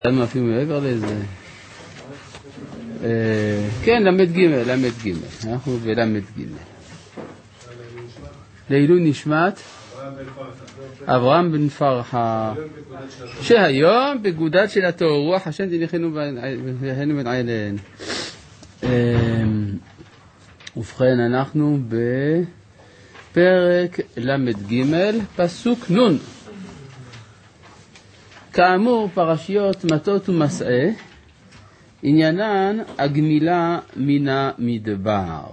למה אפילו מעבר לזה? כן, למד ג' אנחנו בלמד ג' לעילוי נשמת אברהם בן פרחה שהיום בגודת של התור רוח השם תניחנו בן עיין. ובכן אנחנו בפרק למד ג' פסוק נון. כאמור פרשיות מטות ומסעה עניינן הגמילה מן המדבר.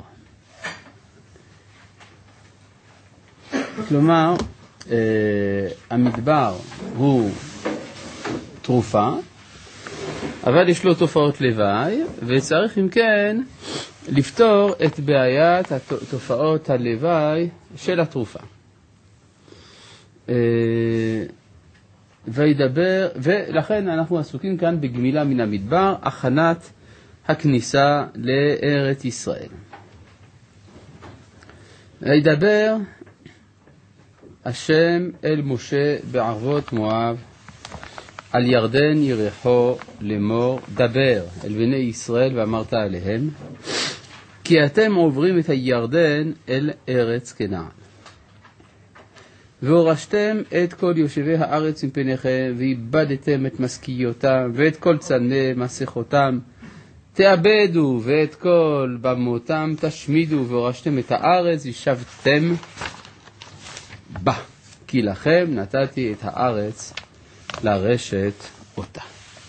כלומר המדבר הוא תרופה אבל יש לו תופעות לוואי וצריך אם כן לפתור את בעיית תופעות הלוואי של התרופה. וידבר, ולכן אנחנו עסוקים כאן בגמילה מן המדבר, הכנת הכניסה לארץ ישראל. וידבר השם אל משה בערבות מואב על ירדן יריחו לאמור, דבר אל בני ישראל ואמרת עליהם, כי אתם עוברים את הירדן אל ארץ כנען. והורשתם את כל יושבי הארץ מפניכם, ואיבדתם את משכיותם, ואת כל צלמי מסכותם, תאבדו, ואת כל במותם תשמידו, והורשתם את הארץ, ישבתם בה. כי לכם נתתי את הארץ לרשת אותה.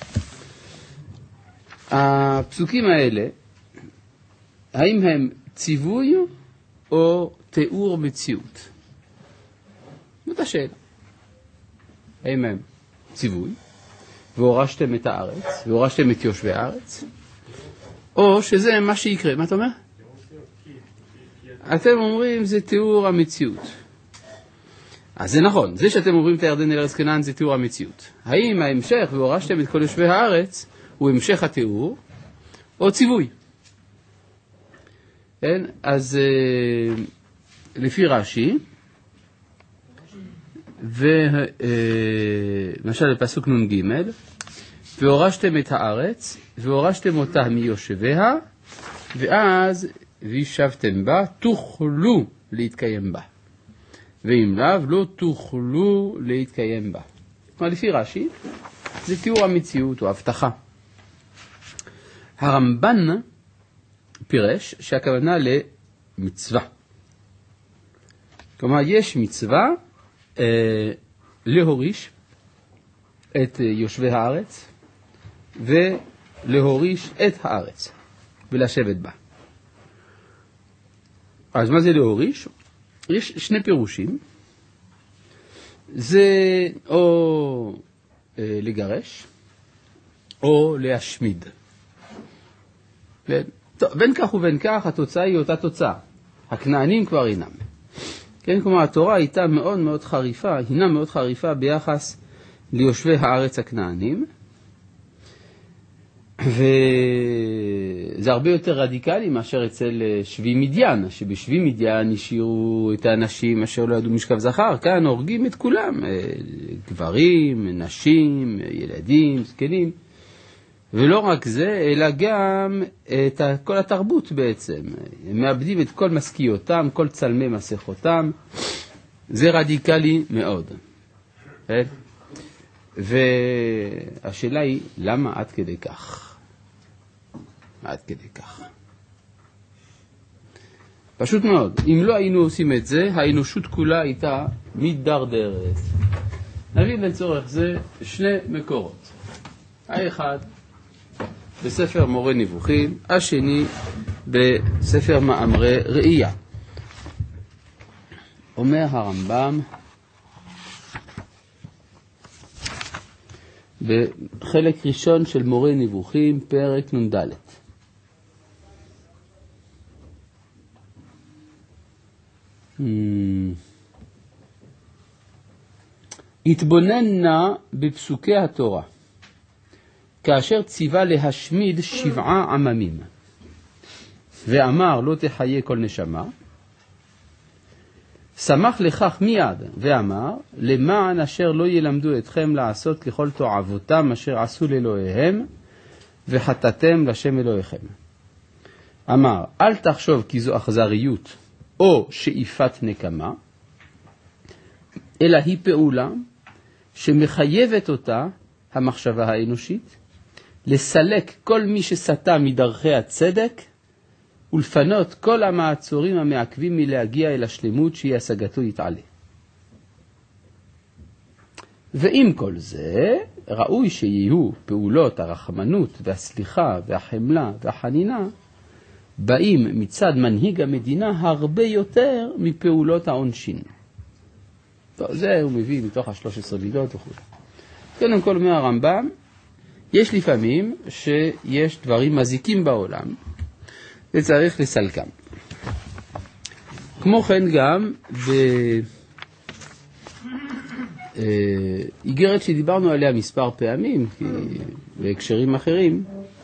הפסוקים האלה, האם הם ציווי או תיאור מציאות? זאת השאלה. האם הם ציווי, והורשתם את הארץ, והורשתם את יושבי הארץ, או שזה מה שיקרה. מה אתה אומר? אתם אומרים זה תיאור המציאות. אז זה נכון, זה שאתם אומרים את הירדן אל ארץ כנען זה תיאור המציאות. האם ההמשך, והורשתם את כל יושבי הארץ, הוא המשך התיאור, או ציווי? כן? אז לפי רש"י, למשל בפסוק נ"ג, והורשתם את הארץ והורשתם אותה מיושביה ואז וישבתם בה, תוכלו להתקיים בה, ואם לאו לא תוכלו להתקיים בה. כלומר לפי רש"י זה תיאור המציאות או הבטחה. הרמב"ן פירש שהכוונה למצווה, כלומר יש מצווה להוריש את יושבי הארץ ולהוריש את הארץ ולשבת בה. אז מה זה להוריש? יש שני פירושים. זה או לגרש או להשמיד. טוב, בין כך ובין כך התוצאה היא אותה תוצאה. הכנענים כבר אינם. כן, כלומר התורה הייתה מאוד מאוד חריפה, הינה מאוד חריפה ביחס ליושבי הארץ הכנענים, וזה הרבה יותר רדיקלי מאשר אצל שבי מדיין, שבשבי מדיין השאירו את האנשים אשר לא ידעו משכב זכר, כאן הורגים את כולם, גברים, נשים, ילדים, זקנים, ולא רק זה, אלא גם את כל התרבות בעצם. הם מאבדים את כל משכיותם, כל צלמי מסכותם. זה רדיקלי מאוד. והשאלה היא, למה עד כדי כך? עד כדי כך. פשוט מאוד. אם לא היינו עושים את זה, האנושות כולה הייתה מתדרדרת. נביא לצורך זה שני מקורות. האחד, בספר מורה נבוכים, השני בספר מאמרי ראייה. אומר הרמב"ם בחלק ראשון של מורה נבוכים, פרק נ"ד. התבונן נא בפסוקי התורה כאשר ציווה להשמיד 7 עממים ואמר לא תחיה כל נשמה, שמח לכך מיד ואמר, למען אשר לא ילמדו אתכם לעשות ככל תועבותם אשר עשו לאלוהיהם, וחטאתם לשם אלוהיכם. אמר, אל תחשוב כי זו אכזריות או שאיפת נקמה, אלא היא פעולה שמחייבת אותה המחשבה האנושית, לסלק כל מי שסטה מדרכי הצדק, ולפנות כל המעצורים המעכבים מלהגיע אל השלמות שהיא השגתו יתעלה. ועם כל זה, ראוי שיהיו פעולות הרחמנות והסליחה והחמלה והחנינה, באים מצד מנהיג המדינה הרבה יותר מפעולות העונשין. טוב, זה הוא מביא מתוך 13 מידות וכו'. קודם כל אומר הרמב"ם, יש לפעמים שיש דברים מזיקים בעולם, וצריך לסלקם. כמו כן גם באיגרת שדיברנו עליה מספר פעמים, כי בהקשרים אחרים,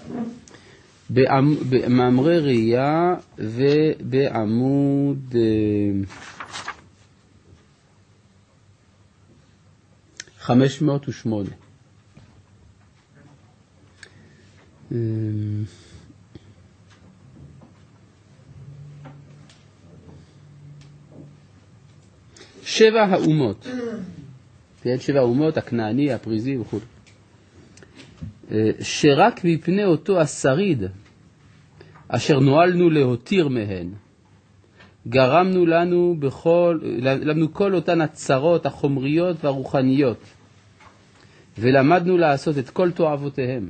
במאמרי ראייה ובעמוד 508. שבע האומות, שבע האומות, הכנעני, הפריזי וכו', שרק מפני אותו השריד אשר נועלנו להותיר מהן, גרמנו לנו כל אותן הצרות החומריות והרוחניות, ולמדנו לעשות את כל תועבותיהם,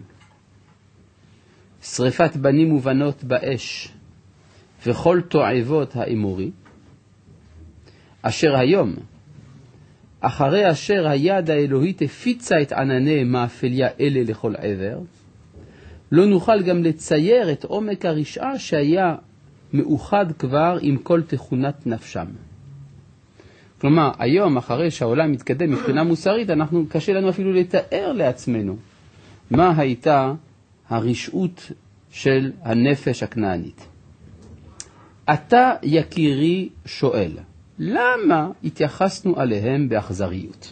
שריפת בנים ובנות באש, וכל תועבות האמורי, אשר היום, אחרי אשר היד האלוהית הפיצה את ענני מאפליה אלה לכל עבר, לא נוכל גם לצייר את עומק הרשעה שהיה מאוחד כבר עם כל תכונת נפשם. כלומר, היום, אחרי שהעולם מתקדם מבחינה מוסרית, קשה לנו אפילו לתאר לעצמנו מה הייתה הרשעות של הנפש הכנענית. אתה יקירי שואל, למה התייחסנו עליהם באכזריות?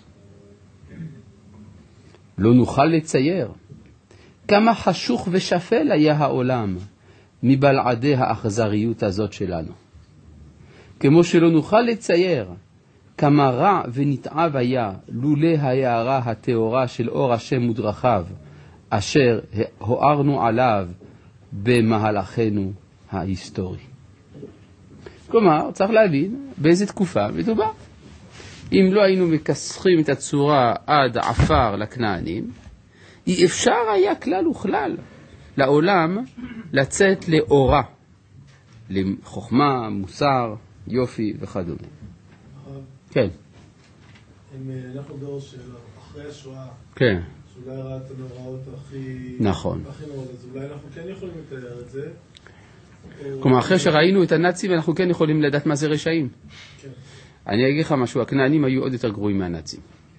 לא נוכל לצייר כמה חשוך ושפל היה העולם מבלעדי האכזריות הזאת שלנו. כמו שלא נוכל לצייר כמה רע ונתעב היה לולא ההערה התאורה של אור השם ודרכיו, אשר הוארנו עליו במהלכנו ההיסטורי. כלומר, צריך להבין באיזה תקופה מדובר. אם לא היינו מכסחים את הצורה עד עפר לכנענים, אי אפשר היה כלל וכלל לעולם לצאת לאורה, לחוכמה, מוסר, יופי וכדומה. כן. אם אנחנו דור של אחרי השואה, כן. שאולי ראה את הנוראות הכי... נכון. הכי נוראות, אז אולי אנחנו כן יכולים לתאר את זה. כלומר, אחרי שראינו את הנאצים, אנחנו כן יכולים לדעת מה זה רשעים. כן. אני אגיד לך משהו, הכנענים היו עוד יותר גרועים מהנאצים.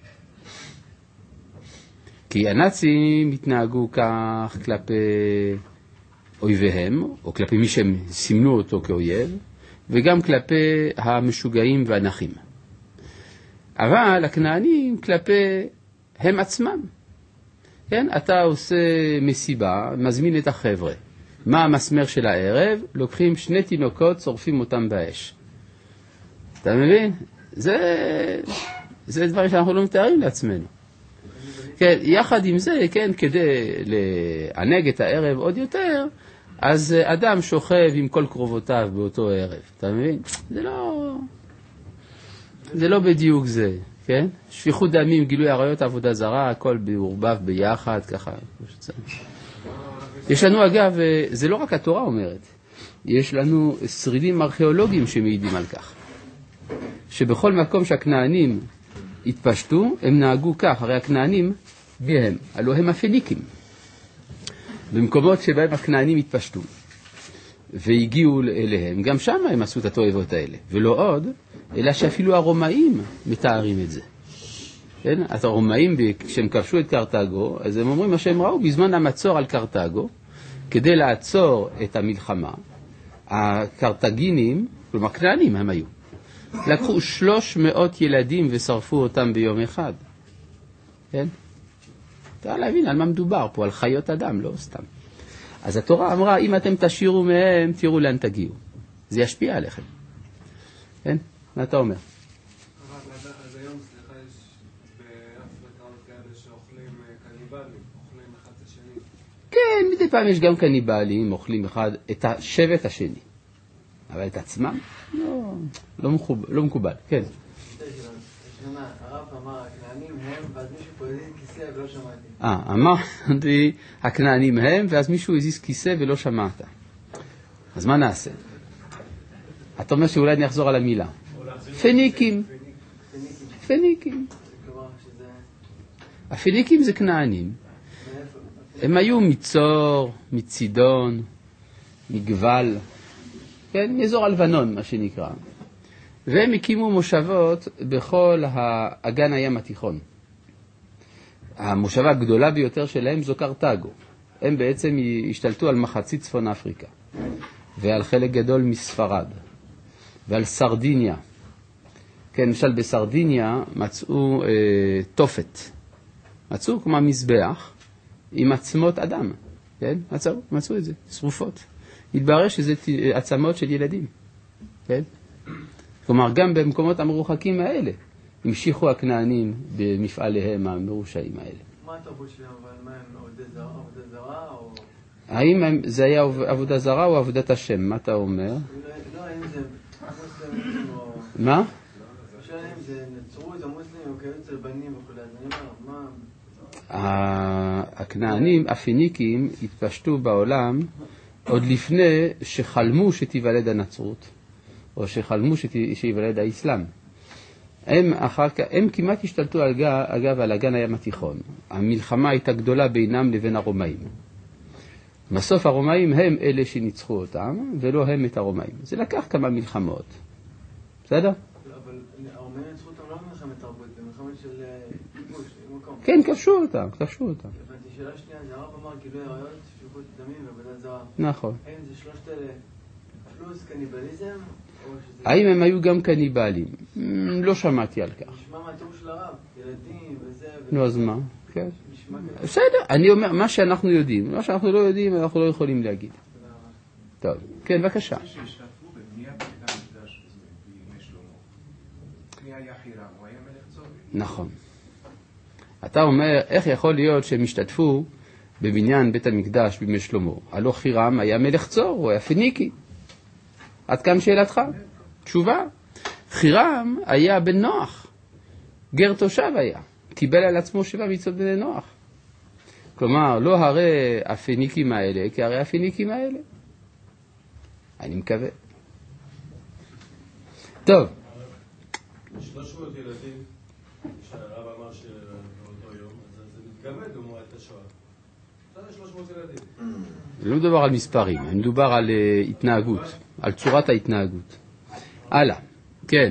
כי הנאצים התנהגו כך כלפי אויביהם, או כלפי מי שהם סימנו אותו כאויב, וגם כלפי המשוגעים והנחים. אבל הכנענים כלפי הם עצמם. כן? אתה עושה מסיבה, מזמין את החבר'ה. מה המסמר של הערב? לוקחים 2 תינוקות, שורפים אותם באש. אתה מבין? זה דברים שאנחנו לא מתארים לעצמנו. כן, יחד עם זה, כן, כדי לענג את הערב עוד יותר, אז אדם שוכב עם כל קרובותיו באותו ערב. אתה מבין? זה לא בדיוק זה, כן? שפיכות דמים, גילוי עריות, עבודה זרה, הכל בעורבב ביחד, ככה. יש לנו, אגב, זה לא רק התורה אומרת, יש לנו שרידים ארכיאולוגיים שמעידים על כך, שבכל מקום שהכנענים התפשטו, הם נהגו כך, הרי הכנענים, מי הם? הלוא הם הפניקים. במקומות שבהם הכנענים התפשטו והגיעו אליהם, גם שם הם עשו את התועבות האלה, ולא עוד, אלא שאפילו הרומאים מתארים את זה. כן? אז הרומאים, כשהם כבשו את קרתגו, אז הם אומרים מה שהם ראו בזמן המצור על קרתגו, כדי לעצור את המלחמה, הקרתגינים, כלומר כנענים הם היו, לקחו 300 ילדים ושרפו אותם ביום אחד. כן? אתה להבין על מה מדובר פה, על חיות אדם, לא סתם. אז התורה אמרה, אם אתם תשאירו מהם, תראו לאן תגיעו. זה ישפיע עליכם. כן? מה אתה אומר? אז היום, סליחה, יש באפריקה עוד כאלה שאוכלים קניבלים, אוכלים אחד את השני. כן, מדי פעם יש גם קניבלים, אוכלים אחד את השבט השני. אבל את עצמם? לא מקובל. כן. הרב אמר, הכנענים הם, ואז מישהו פה הזיז כיסא ולא שמעתי. אמרתי, הכנענים הם, ואז מישהו הזיז כיסא ולא שמעת. אז מה נעשה? אתה אומר שאולי אני אחזור על המילה. פניקים. פניקים. הפניקים זה כנענים. הם היו מצור, מצידון, מגבל, כן, מאזור הלבנון, מה שנקרא. והם הקימו מושבות בכל אגן הים התיכון. המושבה הגדולה ביותר שלהם זו קרתגו. הם בעצם השתלטו על מחצית צפון אפריקה, ועל חלק גדול מספרד, ועל סרדיניה. כן, למשל בסרדיניה מצאו תופת. מצאו כמו מזבח עם עצמות אדם. כן, מצאו את זה, שרופות. התברר שזה עצמות של ילדים. כן? כלומר, גם במקומות המרוחקים האלה, המשיכו הכנענים במפעליהם המרושעים האלה. מה התרבות שלהם, אבל מה הם עבודה זרה או... האם זה היה עבודה זרה או עבודת השם? מה אתה אומר? לא, האם זה מוסלמים או... מה? השאלה אם זה נצרות או מוסלמים או כאלה אצל בנים וכו', אז אני אומר, מה... הכנענים, הפיניקים, התפשטו בעולם עוד לפני שחלמו שתיוולד הנצרות. או שחלמו שיוולד האסלאם. הם כמעט השתלטו אגב על אגן הים התיכון. המלחמה הייתה גדולה בינם לבין הרומאים. בסוף הרומאים הם אלה שניצחו אותם, ולא הם את הרומאים. זה לקח כמה מלחמות. בסדר? אבל הרומאים ניצחו אותם לא במלחמת תרבות, במלחמת של כיבוש, מקום. כן, כבשו אותם. הבנתי, שאלה שנייה, זה הרב אמר גילוי עריות, שפיכות דמים ועבודה זרה. נכון. האם זה שלושת אלה פלוס קניבליזם? האם הם היו גם קניבלים? לא שמעתי על כך. נשמע מהתיאור של הרב, ילדים וזה... נו, אז מה? כן. בסדר, אני אומר, מה שאנחנו יודעים. מה שאנחנו לא יודעים, אנחנו לא יכולים להגיד. טוב, כן, בבקשה. שהשתתפו בבניית בית המקדש בימי שלמה. מי היה חירם? הוא היה מלך צור. נכון. אתה אומר, איך יכול להיות שהם השתתפו בבניין בית המקדש בימי שלמה? הלא חירם היה מלך צור, הוא היה פניקי. עד כאן שאלתך? תשובה. חירם היה בן נוח. גר תושב היה. קיבל על עצמו 7 מצוות בני נוח. כלומר, לא הרי הפניקים האלה, כי הרי הפניקים האלה. אני מקווה. טוב. 300 ילדים שהרב אמר שבאותו יום, אז זה מתגמד ומועד את השואה. זה 300 ילדים. לא מדובר על מספרים, מדובר על התנהגות, על צורת ההתנהגות. הלאה, כן.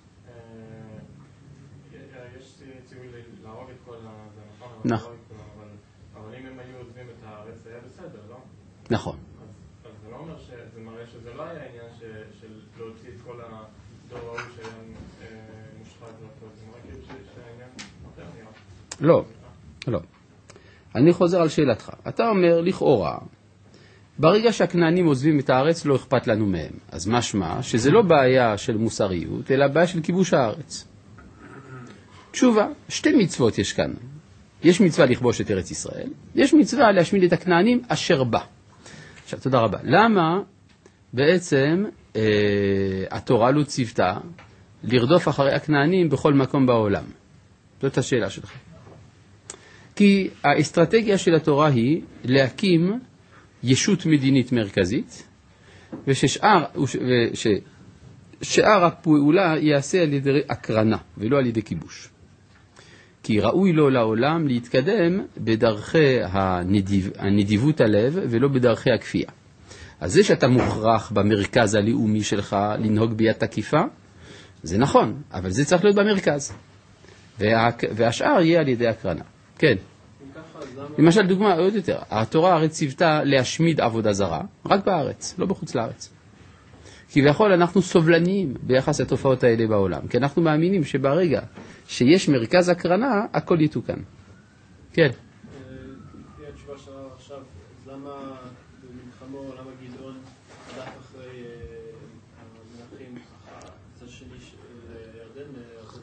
יש ציווי להרוג את כל זה, נכון. אבל אם הם היו עוזבים את הארץ, זה היה בסדר, לא? נכון. אז זה לא אומר שזה מראה שזה לא היה עניין של להוציא את כל הדור ההוא שהיה מושחת והכל, זה מראה כאילו שהעניין יותר נראה. לא. אני חוזר על שאלתך. אתה אומר, לכאורה, ברגע שהכנענים עוזבים את הארץ, לא אכפת לנו מהם. אז משמע שזה לא בעיה של מוסריות, אלא בעיה של כיבוש הארץ. תשובה, 2 מצוות יש כאן. יש מצווה לכבוש את ארץ ישראל, יש מצווה להשמיד את הכנענים אשר בא. עכשיו, תודה רבה. למה בעצם התורה לא ציוותה לרדוף אחרי הכנענים בכל מקום בעולם? זאת השאלה שלך. כי האסטרטגיה של התורה היא להקים ישות מדינית מרכזית, וששאר הפעולה יעשה על ידי הקרנה ולא על ידי כיבוש. כי ראוי לו לעולם להתקדם בדרכי הנדיבות הלב ולא בדרכי הכפייה. אז זה שאתה מוכרח במרכז הלאומי שלך לנהוג ביד תקיפה, זה נכון, אבל זה צריך להיות במרכז. והשאר יהיה על ידי הקרנה. כן. למשל דוגמה עוד יותר, התורה הרי ציוותה להשמיד עבודה זרה, רק בארץ, לא בחוץ לארץ. כביכול אנחנו סובלניים ביחס לתופעות האלה בעולם, כי אנחנו מאמינים שברגע שיש מרכז הקרנה, הכל יתוקן. כן. לפי התשובה שלנו עכשיו, אז למה במלחמו, למה גדעון רדף אחרי המלכים, הצד שני לירדן, ארצות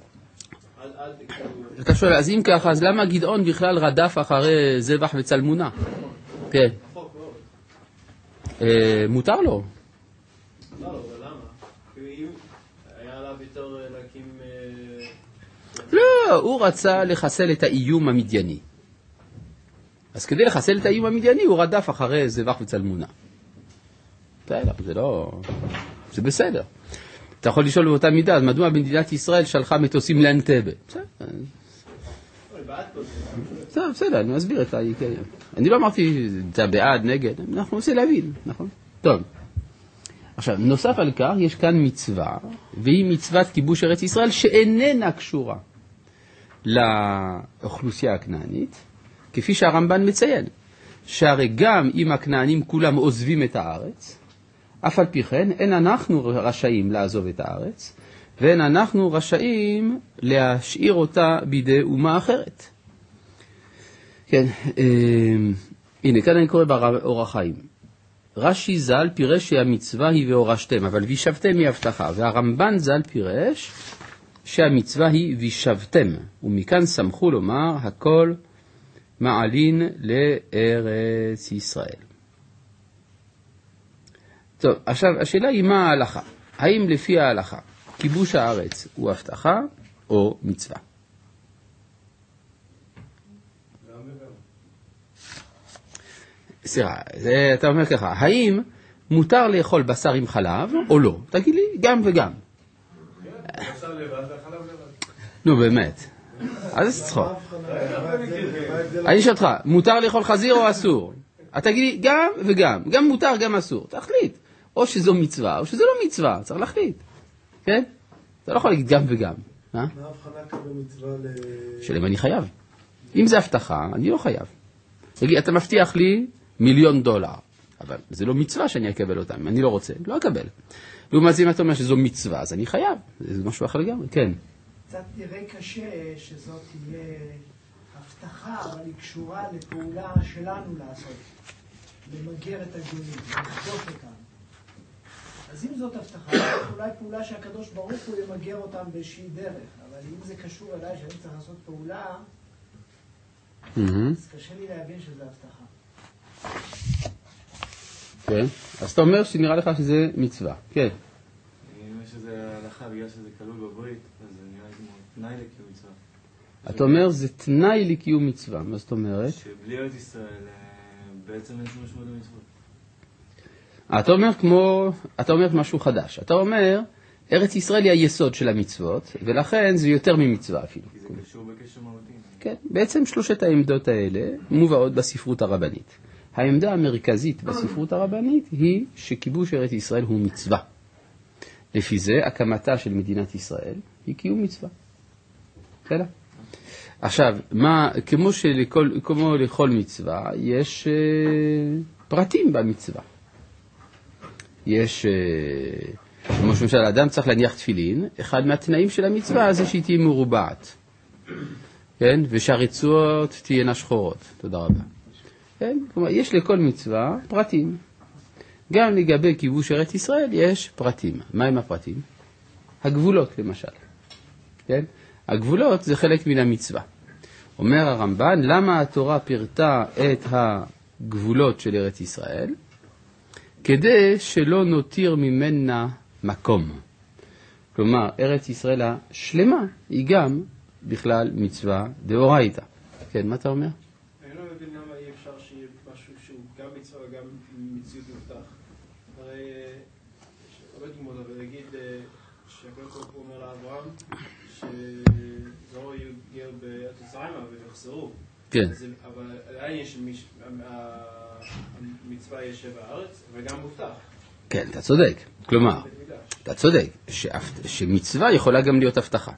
מואב? אתה שואל, אז אם ככה, אז למה גדעון בכלל רדף אחרי זבח וצלמונה? כן. מותר לו. לא, אבל למה? כי היה עליו יותר להקים... לא, הוא רצה לחסל את האיום המדייני. אז כדי לחסל את האיום המדייני, הוא רדף אחרי זבח וצלמונה. זה לא... זה בסדר. אתה יכול לשאול באותה מידה, אז מדוע מדינת ישראל שלחה מטוסים לאנטבה? בסדר, אני מסביר את העיקר. אני לא אמרתי, אתה בעד, נגד, אנחנו רוצים להבין, נכון? טוב. עכשיו, נוסף על כך, יש כאן מצווה, והיא מצוות כיבוש ארץ ישראל, שאיננה קשורה לאוכלוסייה הכנענית, כפי שהרמב"ן מציין, שהרי גם אם הכנענים כולם עוזבים את הארץ, אף על פי כן, אין אנחנו רשאים לעזוב את הארץ, ואין אנחנו רשאים להשאיר אותה בידי אומה אחרת. כן, הנה, כאן אני קורא באורח חיים. רש"י ז"ל פירש שהמצווה היא והורשתם, אבל וישבתם היא הבטחה, והרמב"ן ז"ל פירש שהמצווה היא וישבתם, ומכאן שמחו לומר הכל מעלין לארץ ישראל. טוב, עכשיו השאלה היא מה ההלכה? האם לפי ההלכה כיבוש הארץ הוא הבטחה או מצווה? סליחה, אתה אומר ככה, האם מותר לאכול בשר עם חלב או לא? תגיד לי, גם וגם. בשר לבד וחלב לבד. נו באמת, אז צחוק. אני שואל אותך, מותר לאכול חזיר או אסור? אתה תגיד לי, גם וגם, גם מותר, גם אסור. תחליט, או שזו מצווה או שזה לא מצווה, צריך להחליט. כן? אתה לא יכול להגיד גם וגם. מה ההבחנה כאן במצווה שלם אני חייב. אם זה הבטחה, אני לא חייב. תגיד, אתה מבטיח לי $1,000,000, אבל זה לא מצווה שאני אקבל אותם, אם אני לא רוצה, לא אקבל. לעומת זה אם אתה אומר שזו מצווה, אז אני חייב, זה משהו אחר לגמרי, כן. קצת נראה קשה שזאת תהיה הבטחה, אבל היא קשורה לפעולה שלנו לעשות, למגר את הגויים, לבדוק אותם. אז אם זאת הבטחה, אולי פעולה שהקדוש ברוך הוא ימגר אותם באיזושהי דרך, אבל אם זה קשור אליי שאני צריך לעשות פעולה, אז קשה לי להבין שזה הבטחה. כן, אז אתה אומר שנראה לך שזה מצווה, כן. אם יש איזה הלכה בגלל שזה כלול בברית, אז זה נראה כמו תנאי לקיום מצווה. אתה אומר זה תנאי לקיום מצווה, מה זאת אומרת? שבלי ארץ ישראל בעצם אין שום משמעות למצוות. אתה אומר משהו חדש, אתה אומר ארץ ישראל היא היסוד של המצוות, ולכן זה יותר ממצווה אפילו. כי זה קשור בקשר מהותי. כן, בעצם שלושת העמדות האלה מובאות בספרות הרבנית. העמדה המרכזית בספרות הרבנית היא שכיבוש ארץ ישראל הוא מצווה. לפי זה, הקמתה של מדינת ישראל היא קיום מצווה. בסדר? עכשיו, כמו לכל מצווה, יש פרטים במצווה. יש, כמו למשל, אדם צריך להניח תפילין, אחד מהתנאים של המצווה זה שהיא תהיה מרובעת. כן? ושהרצועות תהיינה שחורות. תודה רבה. כן? כלומר, יש לכל מצווה פרטים. גם לגבי כיבוש ארץ ישראל יש פרטים. מה הם הפרטים? הגבולות למשל. כן? הגבולות זה חלק מן המצווה. אומר הרמב"ן, למה התורה פירטה את הגבולות של ארץ ישראל? כדי שלא נותיר ממנה מקום. כלומר, ארץ ישראל השלמה היא גם בכלל מצווה דאורייתא. כן, מה אתה אומר? אני לא מבין למה אי אפשר שיהיה משהו שהוא גם מצווה וגם מציאות מובטח. הרי, עובד גמוד, אבל נגיד שהקדוש ברוך הוא אומר לאברהם שזרעו יגיע בארץ מצרים ויחזרו. כן. אבל עדיין יש המצווה יש בארץ וגם מובטח. כן, אתה צודק. כלומר, אתה צודק שמצווה יכולה גם להיות הבטחה.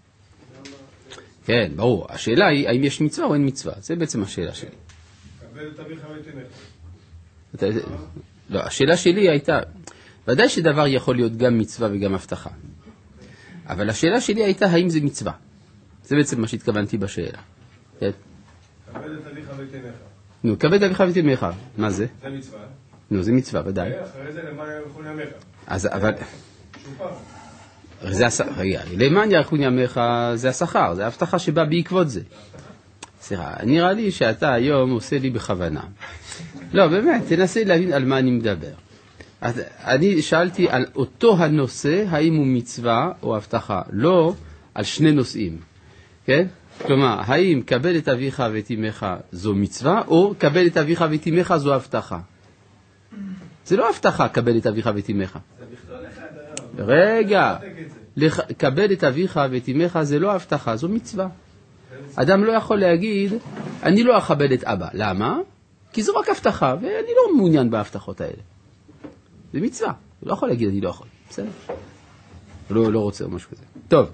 כן, ברור. השאלה היא, האם יש מצווה או אין מצווה? זה בעצם השאלה שלי. קבל את אביך ותלך. לא, השאלה שלי הייתה, ודאי שדבר יכול להיות גם מצווה וגם הבטחה. אבל השאלה שלי הייתה האם זה מצווה. זה בעצם מה שהתכוונתי בשאלה. כן? כבד את אביך ואת אמך. נו, כבד אביך ואת אמך. מה זה? זה מצווה. נו, זה מצווה, ודאי. אחרי זה למען יאריכון ימיך. אז אבל... שוב פעם. למען יאריכון ימיך זה השכר, זה ההבטחה שבאה בעקבות זה. סליחה, נראה לי שאתה היום עושה לי בכוונה. לא, באמת, תנסה להבין על מה אני מדבר. אז אני שאלתי על אותו הנושא, האם הוא מצווה או הבטחה, לא על שני נושאים, כן? כלומר, האם קבל את אביך ואת אמך זו מצווה, או קבל את אביך ואת אמך זו הבטחה? זה לא הבטחה, קבל את אביך ואת אמך. זה בכלל אחד. רגע, קבל את אביך ואת אמך זה לא הבטחה, זו מצווה. אדם לא יכול להגיד, אני לא אכבד את אבא. למה? כי זו רק הבטחה, ואני לא מעוניין בהבטחות האלה. זה מצווה. הוא לא יכול להגיד, אני לא יכול. בסדר? לא רוצה או משהו כזה. טוב.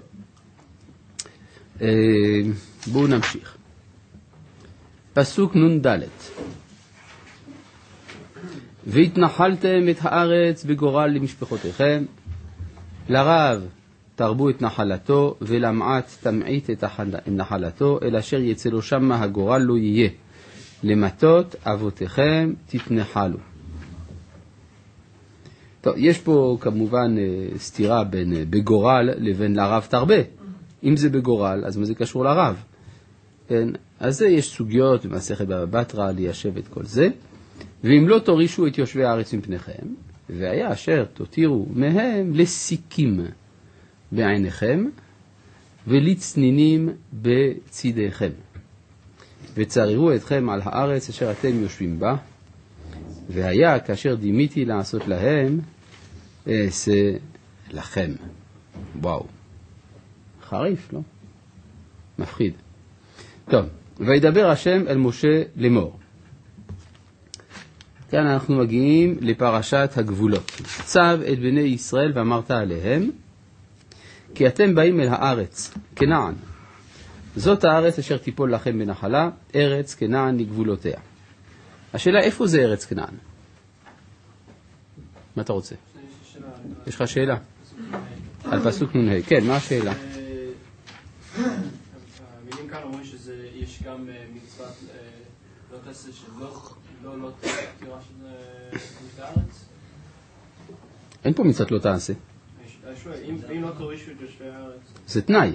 בואו נמשיך. פסוק נ"ד. והתנחלתם את הארץ בגורל למשפחותיכם, לרב תרבו את נחלתו, ולמעט תמעיט את נחלתו, אל אשר יצא לו שמה הגורל לא יהיה. למטות אבותיכם תתנחלו. טוב, יש פה כמובן סתירה בין בגורל לבין לרב תרבה. אם זה בגורל, אז מה זה קשור לרב? כן? אז זה יש סוגיות במסכת בבא בתרא ליישב את כל זה. ואם לא תורישו את יושבי הארץ מפניכם, והיה אשר תותירו מהם לסיכים בעיניכם ולצנינים בצידיכם. וצררו אתכם על הארץ אשר אתם יושבים בה, והיה כאשר דימיתי לעשות להם, אעשה לכם. וואו. חריף, לא? מפחיד. טוב, וידבר השם אל משה לאמור. כאן אנחנו מגיעים לפרשת הגבולות. צו את בני ישראל ואמרת עליהם, כי אתם באים אל הארץ, כנען. זאת הארץ אשר תיפול לכם בנחלה, ארץ כנען לגבולותיה. השאלה, איפה זה ארץ כנען? מה אתה רוצה? יש לך שאלה? על פסוק נ"ה. כן, מה השאלה? המילים כאן אומרים שיש גם מצוות לא תעשה לא תירה של הארץ? אין פה מצוות לא תעשה. אם לא תורישו את יושבי הארץ. זה תנאי.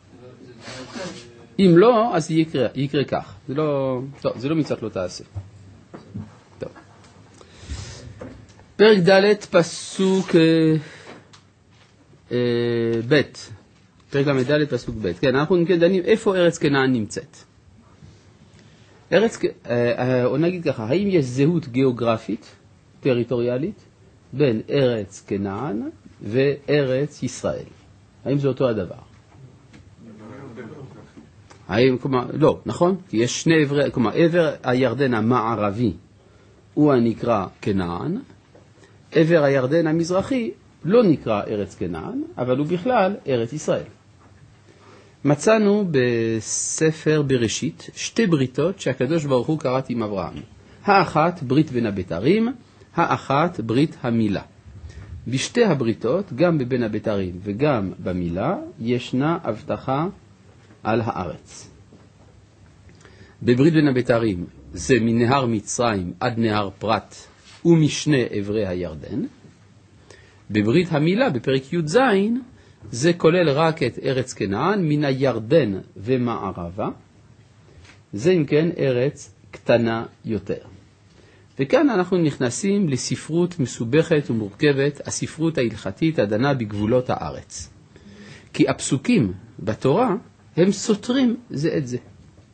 אם לא, אז יקרה כך. זה לא מצוות לא תעשה. טוב. פרק ד' פסוק ב'. פרק ד' פסוק ב'. כן, אנחנו דנים איפה ארץ כנען נמצאת. או נגיד ככה, האם יש זהות גיאוגרפית, טריטוריאלית, בין ארץ כנען וארץ ישראל? האם זה אותו הדבר? לא, נכון? כי יש שני עברי, כלומר, עבר הירדן המערבי הוא הנקרא כנען, עבר הירדן המזרחי לא נקרא ארץ כנען, אבל הוא בכלל ארץ ישראל. מצאנו בספר בראשית שתי בריתות שהקדוש ברוך הוא קראת עם אברהם. האחת ברית בין הבתרים, האחת ברית המילה. בשתי הבריתות, גם בבין הבתרים וגם במילה, ישנה הבטחה על הארץ. בברית בין הבתרים זה מנהר מצרים עד נהר פרת ומשני עברי הירדן. בברית המילה בפרק י"ז זה כולל רק את ארץ כנען מן הירדן ומערבה. זה אם כן ארץ קטנה יותר. וכאן אנחנו נכנסים לספרות מסובכת ומורכבת, הספרות ההלכתית הדנה בגבולות הארץ. כי הפסוקים בתורה הם סותרים זה את זה.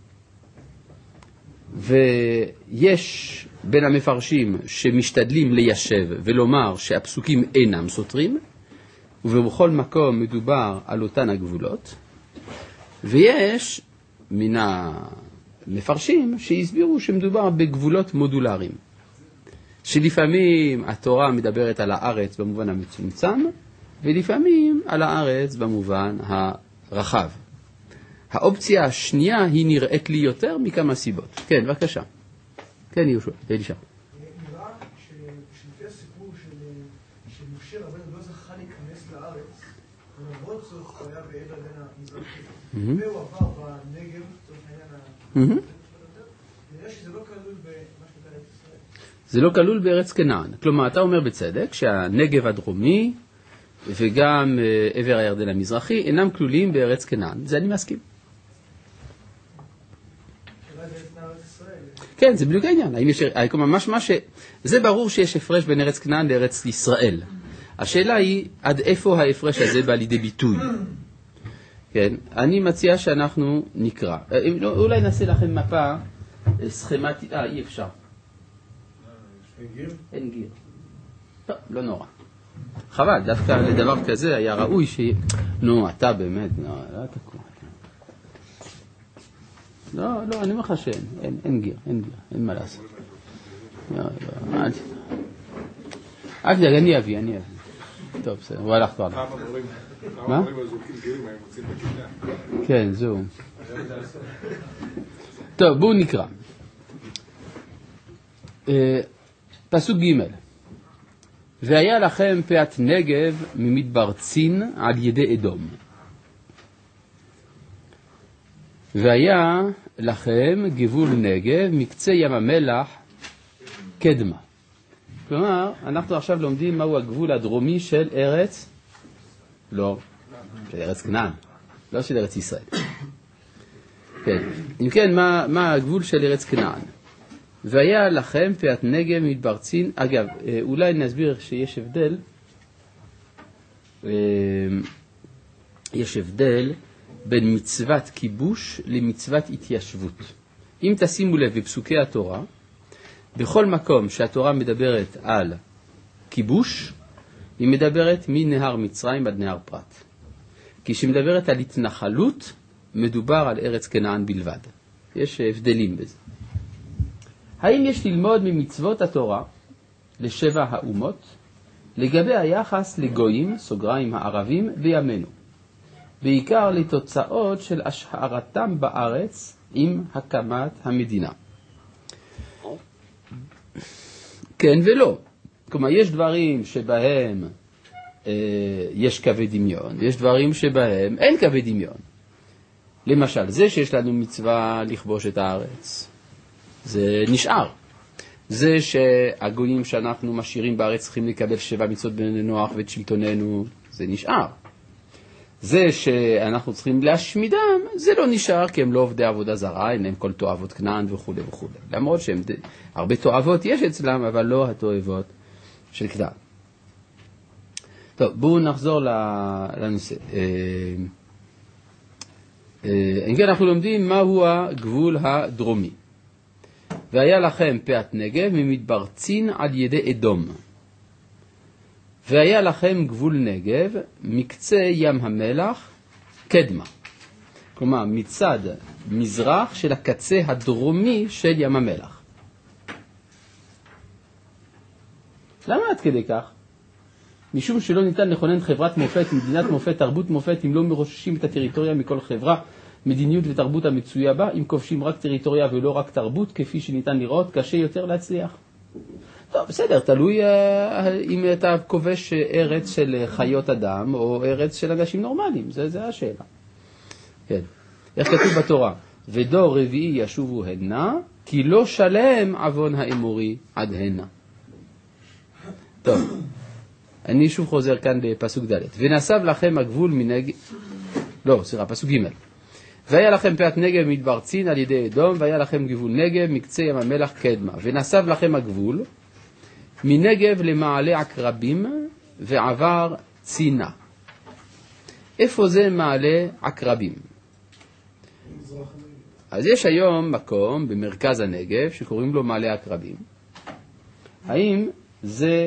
ויש בין המפרשים שמשתדלים ליישב ולומר שהפסוקים אינם סותרים, ובכל מקום מדובר על אותן הגבולות, ויש מן המפרשים שהסבירו שמדובר בגבולות מודולריים, שלפעמים התורה מדברת על הארץ במובן המצומצם, ולפעמים על הארץ במובן הרחב. האופציה השנייה היא נראית לי יותר מכמה סיבות. כן, בבקשה. כן, יהושע, אלישע. נראה שלפי הסיפור של משה רבנו לא זכה להיכנס לארץ, ולמרות זאת הוא היה בעבר בין המזרחי, והוא עבר בנגב, זאת העניין נראה שזה לא כלול במה שאתה ארץ ישראל. זה לא כלול בארץ כנען. כלומר, אתה אומר בצדק שהנגב הדרומי וגם עבר הירדן המזרחי אינם כלולים בארץ כנען. זה אני מסכים. כן, זה בדיוק העניין. זה ברור שיש הפרש בין ארץ כנען לארץ ישראל. השאלה היא, עד איפה ההפרש הזה בא לידי ביטוי? כן, אני מציע שאנחנו נקרא. אולי נעשה לכם מפה סכמטית. אי אפשר. אין גיר? אין גיר. טוב, לא נורא. חבל, דווקא לדבר כזה היה ראוי נו, אתה באמת, לא תקוע. לא, אני אומר לך שאין, אין גיר, אין מה לעשות. אל תדאג, אני אביא. טוב, בסדר, הוא הלך כבר. מה? כן, זהו. טוב, בואו נקרא. פסוק ג' והיה לכם פאת נגב ממדבר צין על ידי אדום. והיה לכם גבול נגב מקצה ים המלח קדמה. כלומר, אנחנו עכשיו לומדים מהו הגבול הדרומי של ארץ, לא, של ארץ כנען, לא של ארץ ישראל. כן, אם כן, מה הגבול של ארץ כנען? והיה לכם פאת נגב מדבר צין. אגב, אולי נסביר שיש הבדל, יש הבדל בין מצוות כיבוש למצוות התיישבות. אם תשימו לב בפסוקי התורה, בכל מקום שהתורה מדברת על כיבוש, היא מדברת מנהר מצרים עד נהר פרת. כי כשמדברת על התנחלות, מדובר על ארץ כנען בלבד. יש הבדלים בזה. האם יש ללמוד ממצוות התורה לשבע האומות לגבי היחס לגויים, סוגריים הערבים, בימינו? בעיקר לתוצאות של השארתם בארץ עם הקמת המדינה. כן ולא. כלומר, יש דברים שבהם יש קווי דמיון, יש דברים שבהם אין קווי דמיון. למשל, זה שיש לנו מצווה לכבוש את הארץ, זה נשאר. זה שהגויים שאנחנו משאירים בארץ צריכים לקבל 7 מצוות בני נוח ואת שלטוננו, זה נשאר. זה שאנחנו צריכים להשמידם, זה לא נשאר, כי הם לא עובדי עבודה זרה, אין להם כל תואבות כנען וכו' וכו'. למרות שהם הרבה תואבות יש אצלם, אבל לא התואבות של כנען. טוב, בואו נחזור לנושא. אם כן, אנחנו לומדים מהו הגבול הדרומי. והיה לכם פאת נגב ממדבר צין על ידי אדום. והיה לכם גבול נגב מקצה ים המלח קדמה. כלומר, מצד מזרח של הקצה הדרומי של ים המלח. למה עד כדי כך? משום שלא ניתן לכונן חברת מופת, מדינת מופת, תרבות מופת, אם לא מרוששים את הטריטוריה מכל חברה, מדיניות ותרבות המצויה בה, אם כובשים רק טריטוריה ולא רק תרבות, כפי שניתן לראות, קשה יותר להצליח. טוב, בסדר, תלוי אם אתה כובש ארץ של חיות אדם או ארץ של אנשים נורמליים, זה השאלה. כן. איך כתוב בתורה? ודור רביעי ישובו הנה, כי לא שלם עוון האמורי עד הנה. טוב, אני שוב חוזר כאן לפסוק ד' ונסב לכם הגבול מנגב, פסוק ג' והיה לכם פאת נגב מדבר צין על ידי אדום, והיה לכם גבול נגב מקצה ים המלח קדמה, ונסב לכם הגבול מנגב למעלה עקרבים ועבר צינה. איפה זה מעלה עקרבים? אז יש היום מקום במרכז הנגב שקוראים לו מעלה עקרבים. האם זה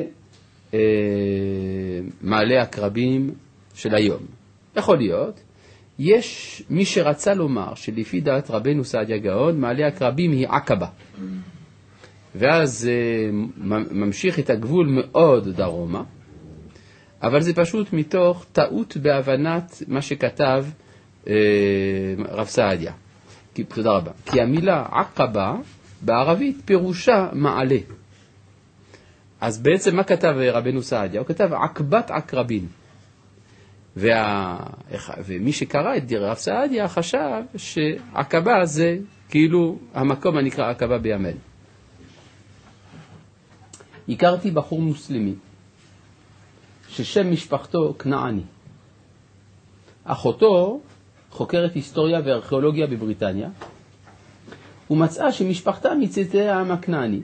מעלה עקרבים של היום? יכול להיות. יש מי שרצה לומר שלפי דעת רבנו סעדיה גאון, מעלה עקרבים היא עקבה. ואז ממשיך את הגבול מאוד דרומה, אבל זה פשוט מתוך טעות בהבנת מה שכתב רב סעדיה. תודה רבה. כי המילה עקבה בערבית פירושה מעלה. אז בעצם מה כתב רבנו סעדיה? הוא כתב עקבת עקרבין. ומי שקרא את רב סעדיה חשב שעקבה זה כאילו המקום הנקרא עקבה בימל. הכרתי בחור מוסלמי ששם משפחתו כנעני. אחותו חוקרת היסטוריה וארכיאולוגיה בבריטניה, ומצאה שמשפחתה מצאתי העם הכנעני,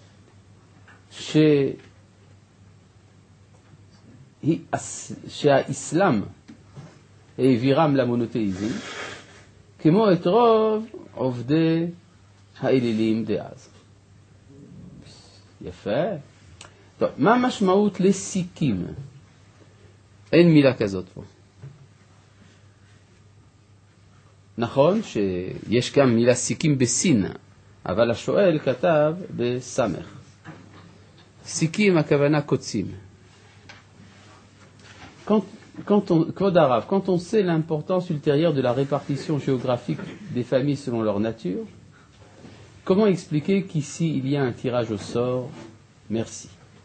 שהאסלאם העבירם למונותאיזם, כמו את רוב עובדי האלילים דאז. יפה. טוב, מה המשמעות לסיקים? אין מילה כזאת פה. נכון שיש גם מילה סיקים בסין, אבל השואל כתב בסמך. סיקים הכוונה קוצים. Claude Arabe, quand on sait l'importance ultérieure de la répartition géographique des familles selon leur nature, comment expliquer qu'ici il y a un tirage au sort? Merci.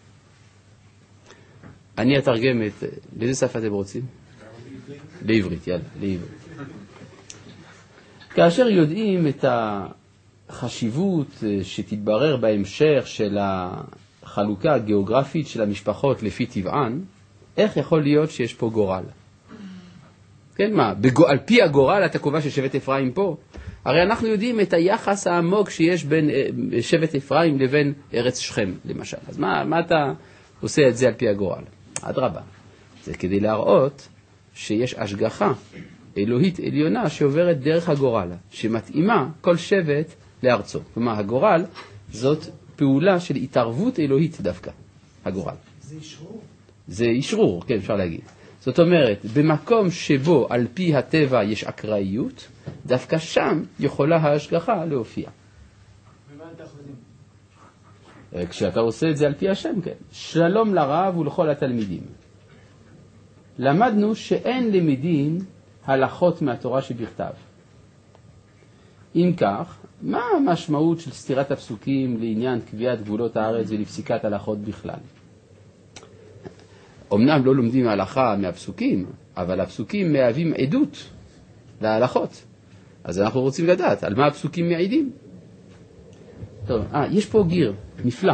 אני אתרגם את... לאיזה שפה אתם רוצים? לעברית, יאללה, לעברית. כאשר יודעים את החשיבות שתתברר בהמשך של החלוקה הגיאוגרפית של המשפחות לפי טבען, איך יכול להיות שיש פה גורל? כן, מה? על פי הגורל אתה קובע ששבט אפרים פה? הרי אנחנו יודעים את היחס העמוק שיש בין שבט אפרים לבין ארץ שכם, למשל. אז מה אתה עושה את זה על פי הגורל? אדרבה. זה כדי להראות שיש השגחה אלוהית עליונה שעוברת דרך הגורל, שמתאימה כל שבט לארצו. כלומר, הגורל זאת פעולה של התערבות אלוהית דווקא, הגורל. זה ישרור. זה ישרור, כן, אפשר להגיד. זאת אומרת, במקום שבו על פי הטבע יש אקראיות, דווקא שם יכולה ההשגחה להופיע. ומה אתה חושבים? כשאתה עושה את זה על פי השם, כן. שלום לרב ולכל התלמידים. למדנו שאין למדים הלכות מהתורה שבכתב. אם כך, מה המשמעות של סתירת הפסוקים לעניין קביעת גבולות הארץ ולפסיקת הלכות בכלל? אמנם לא לומדים ההלכה מהפסוקים, אבל הפסוקים מהווים עדות להלכות. אז אנחנו רוצים לדעת על מה הפסוקים מעידים. טוב, יש פה גיר, נפלא.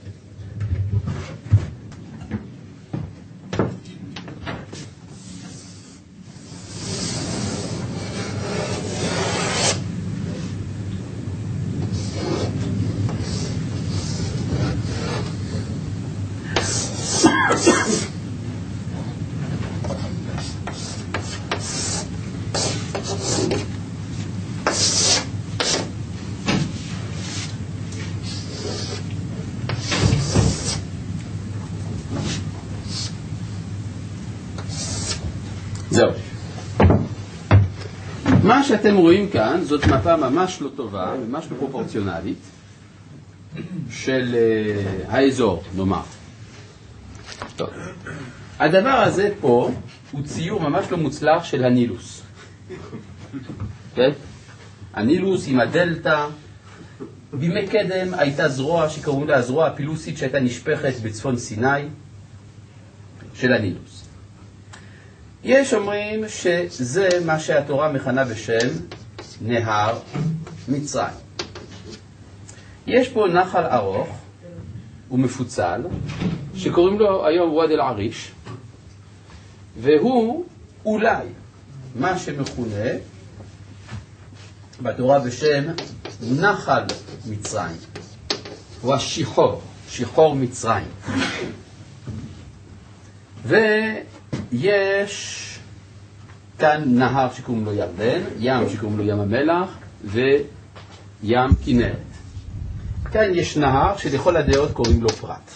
זהו. מה שאתם רואים כאן זאת מפה ממש לא טובה, ממש לא פרופורציונלית של האזור, נאמר. טוב. הדבר הזה פה הוא ציור ממש לא מוצלח של הנילוס. כן? הנילוס עם הדלטה. בימי קדם הייתה זרוע שקראו לה הזרוע הפילוסית שהייתה נשפכת בצפון סיני של הנילוס. יש אומרים שזה מה שהתורה מכנה בשם נהר מצרים. יש פה נחל ארוך ומפוצל שקוראים לו היום וואד אל עריש, והוא אולי מה שמכונה בתורה בשם נחל מצרים. הוא השיחור, שיחור מצרים. ויש כאן נהר שקוראים לו ירדן, ים שקוראים לו ים המלח וים כנרת. כאן יש נהר שלכל הדעות קוראים לו פרת.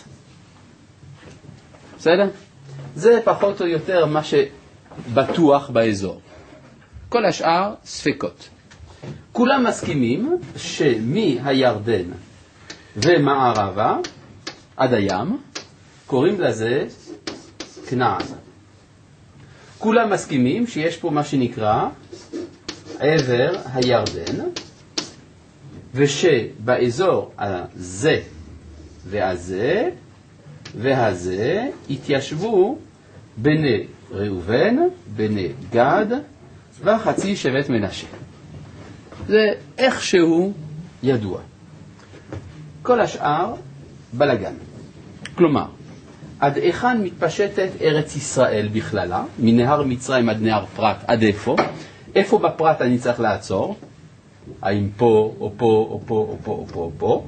בסדר? זה פחות או יותר מה שבטוח באזור. כל השאר ספקות. כולם מסכימים שמהירדן ומערבה עד הים קוראים לזה כנען. כולם מסכימים שיש פה מה שנקרא עבר הירדן, ושבאזור הזה והזה והזה התיישבו בני ראובן, בני גד וחצי שבט מנשה. זה איכשהו ידוע. כל השאר בלגן. כלומר, עד היכן מתפשטת ארץ ישראל בכללה, מנהר מצרים עד נהר פרת, עד איפה? איפה בפרט אני צריך לעצור? האם פה, או פה, או פה, או פה, או פה, או פה?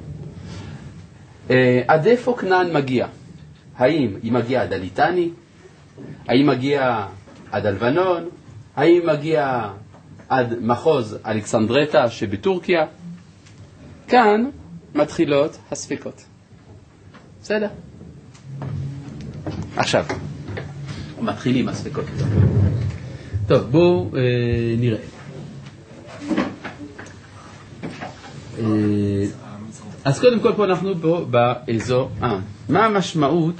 עד איפה כנען מגיע? האם היא מגיעה עד הליטני? האם מגיעה עד הלבנון? האם מגיעה עד מחוז אלכסנדרטה שבטורקיה? כאן מתחילות הספקות. בסדר? עכשיו, מתחילים הספקות. טוב, בואו נראה. אז קודם כל פה אנחנו פה באזור. מה משמעות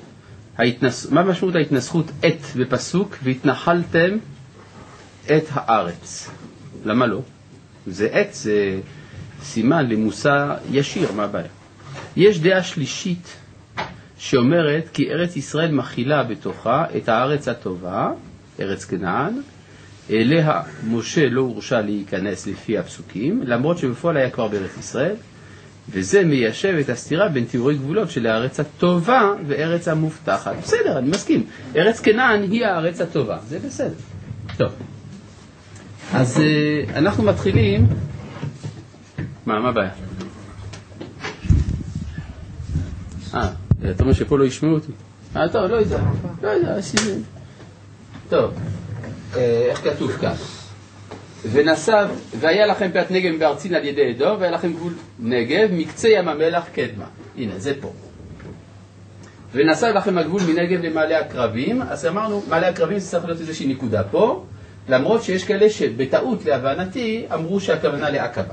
ההתנסחות את בפסוק והתנחלתם את הארץ? למה לא? זה את, זה סימן למושא ישיר, מה הבעיה? יש דעה שלישית שאומרת כי ארץ ישראל מכילה בתוכה את הארץ הטובה, ארץ כנען, אליה משה לא הורשה להיכנס לפי הפסוקים, למרות שבפועל היה כבר בארץ ישראל, וזה מיישב את הסתירה בין תיאורי גבולות של הארץ הטובה וארץ המובטחת. בסדר, אני מסכים. ארץ כנען היא הארץ הטובה, זה בסדר. טוב. אז אנחנו מתחילים. מה הבעיה? אתה אומר שפה לא ישמעו אותי. טוב, לא יודע. טוב. איך כתוב כאן? ונסב, והיה לכם פאת נגב בארצין על ידי אדום, והיה לכם גבול נגב, מקצה ים המלח קדמה. הנה, זה פה. ונסב לכם הגבול מנגב למעלה הקרבים, אז אמרנו, מעלה הקרבים זה צריך להיות איזושהי נקודה פה, למרות שיש כאלה שבטעות להבנתי אמרו שהכוונה לעקבה.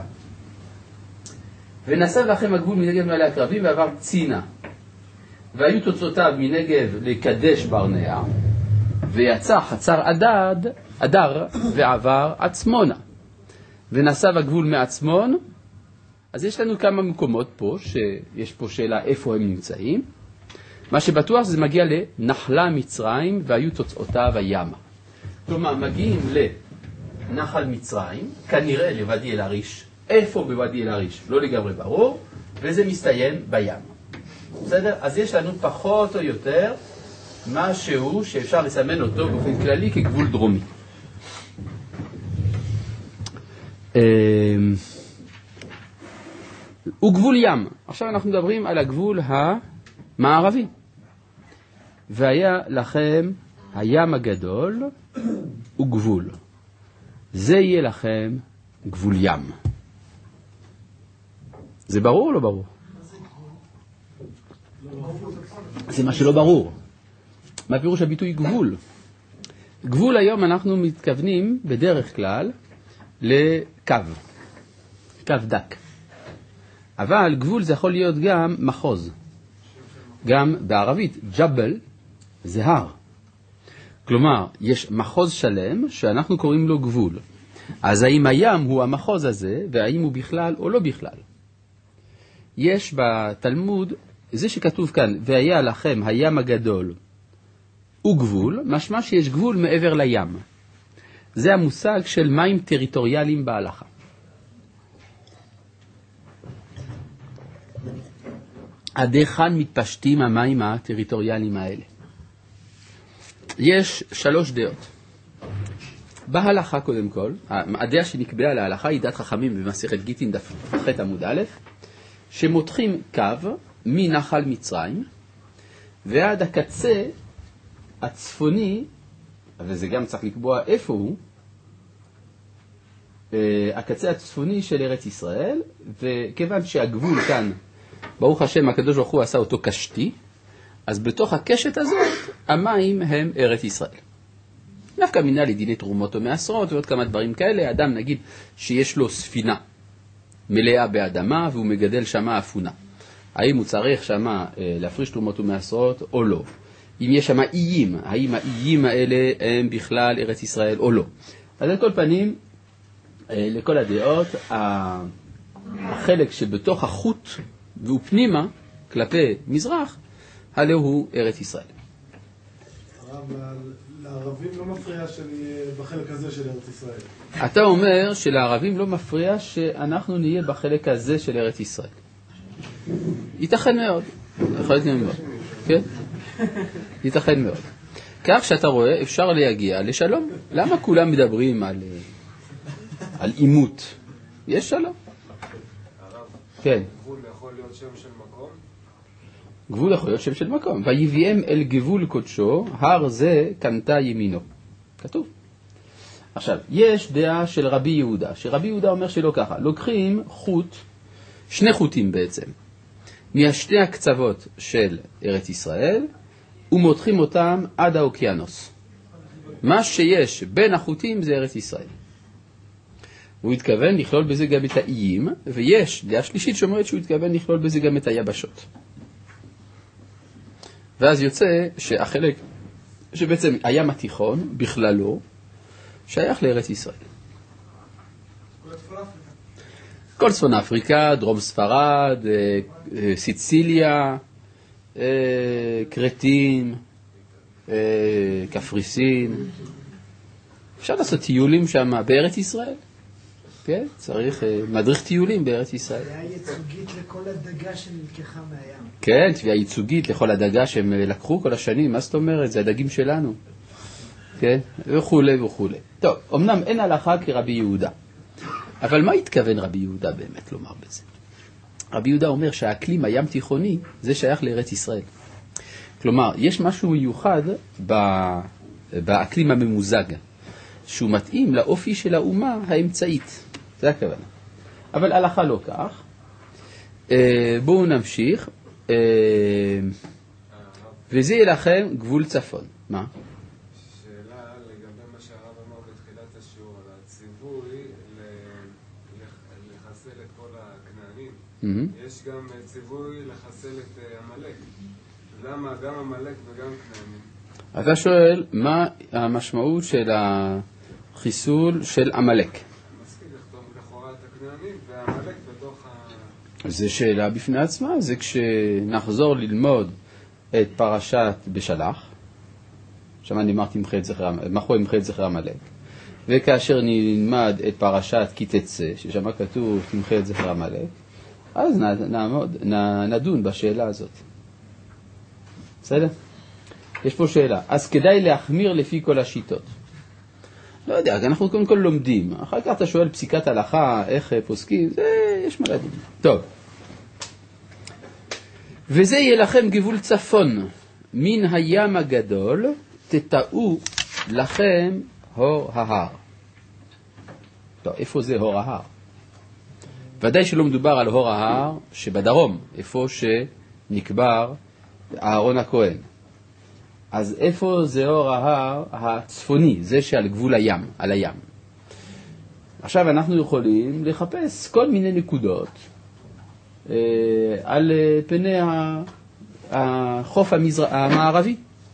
ונסב לכם הגבול מנגב למעלה הקרבים, ועבר צינה. והיו תוצאותיו מנגב לקדש ברנע, ויצא חצר אדר ועבר עצמונה. ונסב הגבול מעצמון. אז יש לנו כמה מקומות פה, שיש פה שאלה איפה הם נמצאים. מה שבטוח זה מגיע לנחלה מצרים, והיו תוצאותיו הימה. כלומר, מגיעים לנחל מצרים, כנראה לוואדי אל עריש. איפה בוואדי אל עריש? לא לגמרי ברור, וזה מסתיים בים. בסדר? אז יש לנו פחות או יותר משהו שאפשר לסמן אותו באופן כללי כגבול דרומי. הוא גבול ים. עכשיו אנחנו מדברים על הגבול המערבי. והיה לכם הים הגדול הוא גבול. זה יהיה לכם גבול ים. זה ברור או לא ברור? זה מה שלא ברור. מה פירוש הביטוי גבול? גבול היום אנחנו מתכוונים בדרך כלל לקו, קו דק. אבל גבול זה יכול להיות גם מחוז. גם בערבית, ג'בל זה הר. כלומר, יש מחוז שלם שאנחנו קוראים לו גבול. אז האם הים הוא המחוז הזה, והאם הוא בכלל או לא בכלל? יש בתלמוד, זה שכתוב כאן, והיה לכם הים הגדול הוא גבול, משמע שיש גבול מעבר לים. זה המושג של מים טריטוריאליים בהלכה. עד היכן מתפשטים המים הטריטוריאליים האלה? יש 3 דעות. בהלכה קודם כל, הדעה שנקבעה להלכה היא דת חכמים במסכת גיטין דף ח' עמוד א', שמותחים קו מנחל מצרים ועד הקצה הצפוני, וזה גם צריך לקבוע איפה הוא, הקצה הצפוני של ארץ ישראל, וכיוון שהגבול כאן, ברוך השם הקדוש ברוך הוא עשה אותו קשתי, אז בתוך הקשת הזאת המים הם ארץ ישראל. דווקא מינה לדיני תרומות או מעשרות ועוד כמה דברים כאלה. אדם נגיד שיש לו ספינה מלאה באדמה והוא מגדל שמה אפונה. האם הוא צריך שמה להפריש תרומות ומעשרות או לא? אם יש שמה איים, האם האיים האלה הם בכלל ארץ ישראל או לא? אז על כל פנים, לכל הדעות, החלק שבתוך החוט והוא פנימה כלפי מזרח, הלא הוא ארץ ישראל. לערבים לא מפריע שאני בחלק הזה של ארץ ישראל. אתה אומר שלערבים לא מפריע שאנחנו נהיה בחלק הזה של ארץ ישראל. ייתכן מאוד. כן? ייתכן מאוד. כך שאתה רואה, אפשר להגיע לשלום. למה כולם מדברים על עימות? יש שלום. כן. גבול יכול להיות שם של מקום? גבול יכול להיות שם של מקום. ויביאם אל גבול קודשו, הר זה קנתה ימינו. כתוב. עכשיו, יש דעה של רבי יהודה, שרבי יהודה אומר שלא ככה. לוקחים חוט, שני חוטים בעצם, מהשתי הקצוות של ארץ ישראל, ומותחים אותם עד האוקיינוס. מה שיש בין החוטים זה ארץ ישראל. הוא התכוון לכלול בזה גם את האיים, ויש דעה שלישית שאומרת שהוא התכוון לכלול בזה גם את היבשות. ואז יוצא שהחלק, שבעצם הים התיכון בכללו, שייך לארץ ישראל. כל צפון אפריקה, דרום ספרד, סיציליה, קרטין, קפריסין. אפשר לעשות טיולים שם בארץ ישראל. כן? צריך מדריך טיולים בארץ ישראל. תביעה ייצוגית לכל הדגה שנלקחה מהים. כן, תביעה ייצוגית לכל הדגה שהם לקחו כל השנים. מה זאת אומרת? זה הדגים שלנו. כן? וכולי וכולי. טוב, אמנם אין הלכה כרבי יהודה. אבל מה התכוון רבי יהודה באמת לומר בזה? רבי יהודה אומר שהאקלים הים תיכוני זה שייך לארץ ישראל. כלומר, יש משהו מיוחד באקלים הממוזג, שהוא מתאים לאופי של האומה האמצעית. זה הכוונה. אבל הלכה לא כך. בואו נמשיך. וזה יהיה לכם גבול צפון. מה? שאלה לגבי מה שהרב אמר בתחילת השיעור, על הציווי לחסל את כל הכנענים. יש גם ציווי לחסל את עמלק. למה גם עמלק וגם כנענים? אתה שואל מה המשמעות של החיסול של עמלק. מספיק לכתוב לכאורה את הכנענים והעמלק בתוך זה שאלה בפני עצמה. זה כשנחזור ללמוד את פרשת בשלח, שם נאמרתי מחו ימחה את זכר עמלק, וכאשר נלמד את פרשת כי תצא, ששם כתוב תמחה את זכר עמלק, אז נדון בשאלה הזאת. בסדר? יש פה שאלה. אז כדאי להחמיר לפי כל השיטות. לא יודע, אנחנו קודם כל לומדים. אחר כך אתה שואל פסיקת הלכה, איך פוסקים, זה יש מה לדון. טוב. וזה יהיה לכם גבול צפון. מן הים הגדול תטעו לכם הור ההר. טוב, איפה זה הור ההר? ודאי שלא מדובר על הור ההר שבדרום, איפה שנקבר אהרון הכהן. אז איפה זה הור ההר הצפוני, זה שעל גבול הים, על הים. עכשיו אנחנו יכולים לחפש כל מיני נקודות על פני החוף המערבי.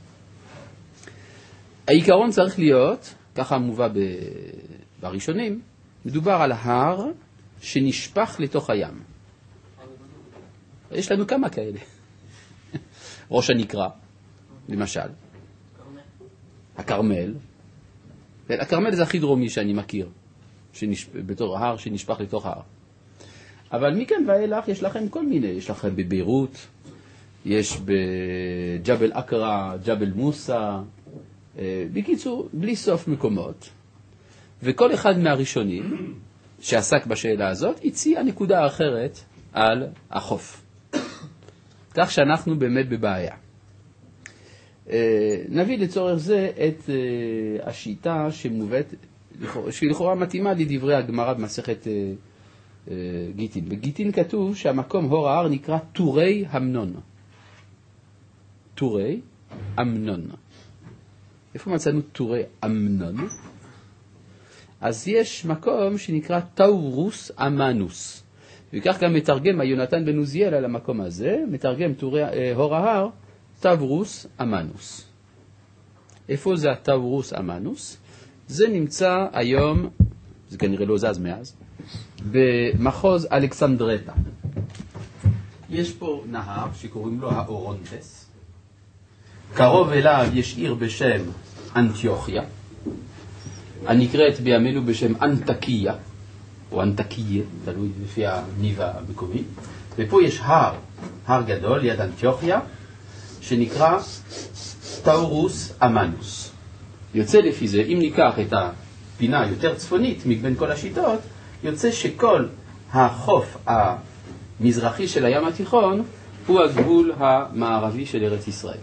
העיקרון צריך להיות, ככה מובא בראשונים, מדובר על הר שנשפך לתוך הים. יש לנו כמה כאלה. ראש הנקרה, למשל. הכרמל. הכרמל זה הכי דרומי שאני מכיר, בתור הר שנשפך לתוך הר. אבל מכאן ואילך יש לכם כל מיני, יש לכם בביירות, יש בג'בל אקרה, ג'בל מוסא, בקיצור, בלי סוף מקומות. וכל אחד מהראשונים שעסק בשאלה הזאת הציע נקודה אחרת על החוף. כך שאנחנו באמת בבעיה. נביא לצורך זה את השיטה שמובאת, שלכאורה מתאימה לדברי הגמרא במסכת גיטין. בגיטין כתוב שהמקום הור ההר נקרא טורי אמנון. טורי אמנון. איפה מצאנו טורי אמנון? אז יש מקום שנקרא טאורוס אמנוס. וכך גם מתרגם היונתן בן עוזיאל על המקום הזה, מתרגם טורי הור ההר, טאורוס אמנוס. איפה זה הטאורוס אמנוס? זה נמצא היום, זה כנראה לא זז מאז, במחוז אלכסנדרטה. יש פה נהר שקוראים לו האורונטס, קרוב אליו יש עיר בשם אנטיוכיה, הנקראת בימינו בשם אנטקיה, או אנטקיה, תלוי לפי הניבה המקומי. ופה יש הר גדול ליד אנטיוכיה, שנקרא טאורוס אמנוס. יוצא לפי זה, אם ניקח את הפינה יותר צפונית מבין כל השיטות, יוצא שכל החוף המזרחי של הים התיכון הוא הגבול המערבי של ארץ ישראל.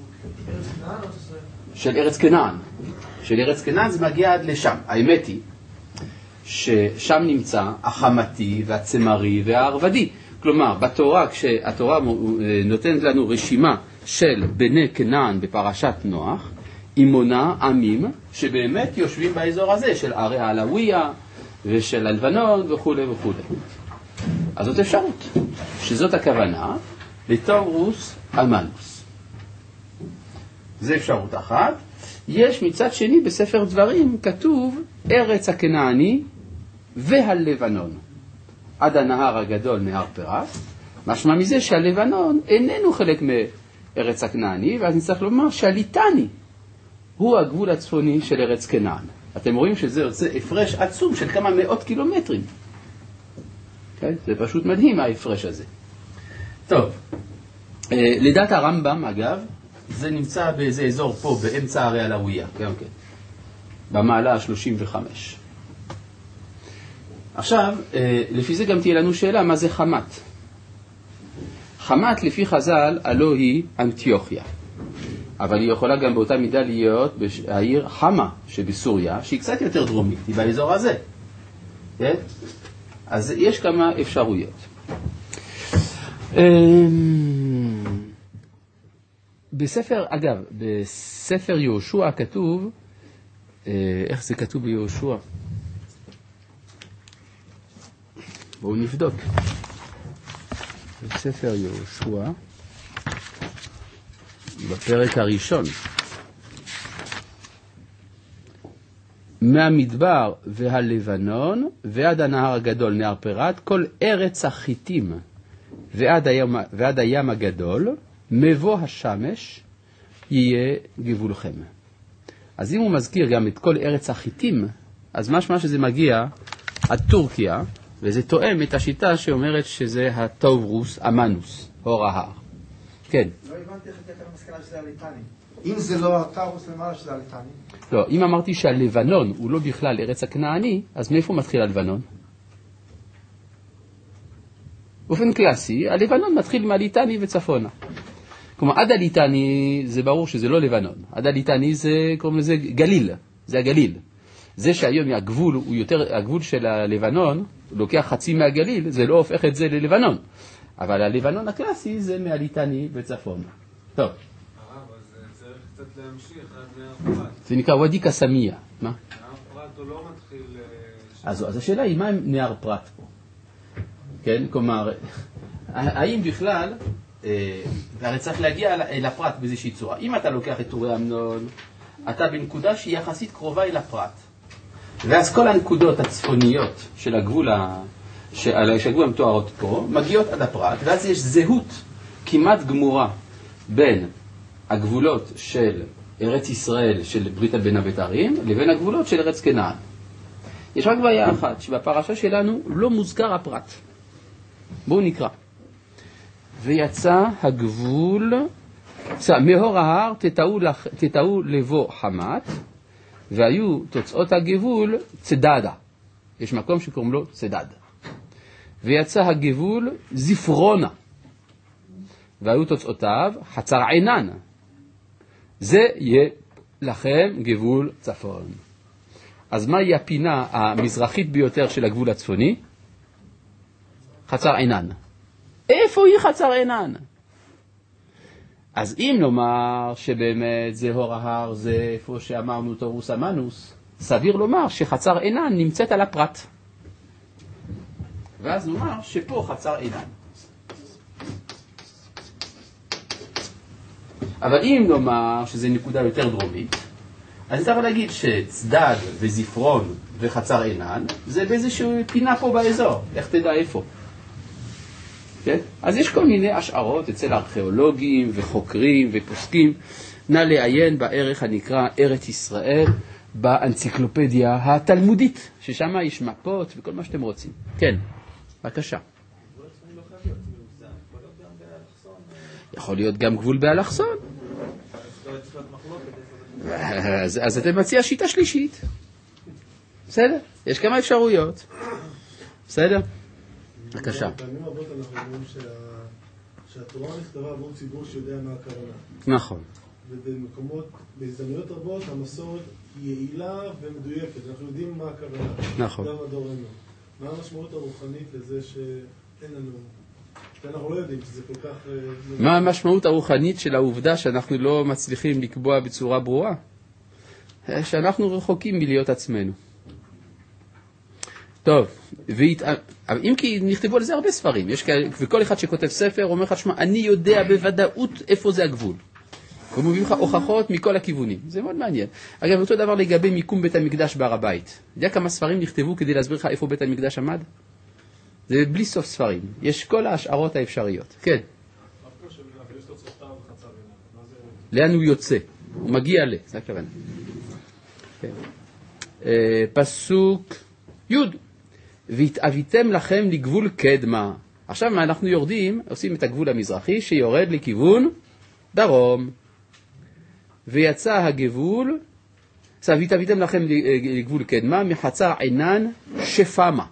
של ארץ כנען. של ארץ כנען זה מגיע עד לשם. האמת היא ששם נמצא החמתי והצמרי והערבדי. כלומר, בתורה, כשהתורה נותנת לנו רשימה של בני כנען בפרשת נוח, היא מונה עמים שבאמת יושבים באזור הזה, של ערי העלוויה ושל הלבנון וכו' וכו'. אז זאת אפשרות, שזאת הכוונה לטאורוס אמנוס. זה אפשרות אחת. יש מצד שני בספר דברים כתוב ארץ הכנעני והלבנון, עד הנהר הגדול נהר פרת. משמע מזה שהלבנון איננו חלק מארץ הכנעני, ואז נצטרך לומר שהליטני הוא הגבול הצפוני של ארץ כנען. אתם רואים שזה יוצא הפרש עצום של כמה מאות קילומטרים. זה פשוט מדהים ההפרש הזה. טוב, לדעת הרמב"ם אגב, זה נמצא באיזה אזור פה באמצע הרי הלוויה, גם כן, במעלה ה-35. עכשיו, לפי זה גם תהיה לנו שאלה, מה זה חמת? חמת לפי חז"ל הלא היא אנטיוכיה, אבל היא יכולה גם באותה מידה להיות העיר חמה שבסוריה, שהיא קצת יותר דרומית, היא באזור הזה. כן? אז יש כמה אפשרויות. בספר, אגב, בספר יהושע כתוב, איך זה כתוב ביהושע? בואו נבדוק. בספר יהושע, בפרק הראשון, מהמדבר והלבנון ועד הנהר הגדול נהר פרת, כל ארץ החיתים ועד הים הגדול, מבוא השמש יהיה גבולכם. אז אם הוא מזכיר גם את כל ארץ החיתים, אז משמע שזה מגיע עד טורקיה, וזה תואם את השיטה שאומרת שזה הטאורוס אמנוס, אור ההר. כן. לא הבנתי איך הגעת למסקנה שזה הליטני. אם זה לא הטאורוס למעלה שזה הליטני? לא, אם אמרתי שהלבנון הוא לא בכלל ארץ הכנעני, אז מאיפה מתחיל הלבנון? באופן קלאסי, הלבנון מתחיל מהליטני וצפונה. כלומר, עד הליטני זה ברור שזה לא לבנון. עד הליטני זה, קוראים לזה גליל, זה הגליל. זה שהיום הגבול הוא יותר, הגבול של הלבנון, הוא לוקח חצי מהגליל, זה לא הופך את זה ללבנון. אבל הלבנון הקלאסי זה מהליטני וצפונה. טוב. הרב, אז צריך קצת להמשיך עד נהר פרת. זה נקרא וואדי קסמיה. מה? נהר פרת הוא לא מתחיל... אז השאלה היא, מה עם נהר פרת פה? כן, כלומר, האם בכלל, הרי צריך להגיע אל הפרת באיזושהי צורה. אם אתה לוקח את אורי אמנון, אתה בנקודה שהיא יחסית קרובה אל הפרת. ואז כל הנקודות הצפוניות של הגבול, שהגבול המתוארות פה, מגיעות עד הפרת, ואז יש זהות כמעט גמורה בין הגבולות של ארץ ישראל, של ברית בין הבתרים, לבין הגבולות של ארץ כנען. יש רק בעיה אחת, שבפרשה שלנו לא מוזכר הפרת. בואו נקרא. ויצא הגבול, מאור ההר תטעו לבוא חמת, והיו תוצאות הגבול צדדה. יש מקום שקוראים לו צדד. ויצא הגבול זפרונה, והיו תוצאותיו חצר עינן. זה יהיה לכם גבול צפון. אז מהי הפינה המזרחית ביותר של הגבול הצפוני? חצר עינן. איפה היא חצר עינן? אז אם נאמר שבאמת זה הור ההר, זה איפה שאמרנו טאורוס אמנוס, סביר לומר שחצר עינן נמצאת על הפרת. ואז נאמר שפה חצר עינן. אבל אם נאמר שזה נקודה יותר דרומית, אז צריך להגיד שצדד וזפרון וחצר עינן זה באיזושהי פינה פה באזור. איך תדע איפה? כן? אז יש כל מיני השערות אצל ארכיאולוגים וחוקרים ופוסקים. נא לעיין בערך הנקרא ארץ ישראל באנציקלופדיה התלמודית, ששם יש מפות וכל מה שאתם רוצים. כן, בבקשה. יכול להיות גם גבול באלכסון. אז אתם מציע שיטה שלישית. בסדר? יש כמה אפשרויות. בסדר? בבקשה. פעמים רבות אנחנו רואים שהתורה נכתבה עבור ציבור שיודע מה הכוונה. נכון. ובמקומות, בהזדמנויות רבות, המסורת יעילה ומדויקת. אנחנו יודעים מה הכוונה. נכון. גם הדורנו. מה המשמעות הרוחנית לזה שאין לנו... אנחנו לא יודעים שזה כל כך... מה המשמעות הרוחנית של העובדה שאנחנו לא מצליחים לקבוע בצורה ברורה? שאנחנו רחוקים מלהיות עצמנו. טוב, אם כי נכתבו על זה הרבה ספרים, וכל אחד שכותב ספר אומר לך, שמה, אני יודע בוודאות איפה זה הגבול. הוא מביא לך הוכחות מכל הכיוונים. זה מאוד מעניין. אגב, אותו דבר לגבי מיקום בית המקדש בהר הבית. יודע כמה ספרים נכתבו כדי להסביר לך איפה בית המקדש עמד? זה בלי סוף ספרים. יש כל ההשערות האפשריות. כן. לאן הוא יוצא? הוא מגיע ל... זה הכוונה. פסוק י' והתאביתם לכם לגבול קדמה. עכשיו מה אנחנו יורדים? עושים את הגבול המזרחי שיורד לכיוון דרום. ויצא הגבול, והתאביתם לכם לגבול קדמה מחצר עינן שפמה.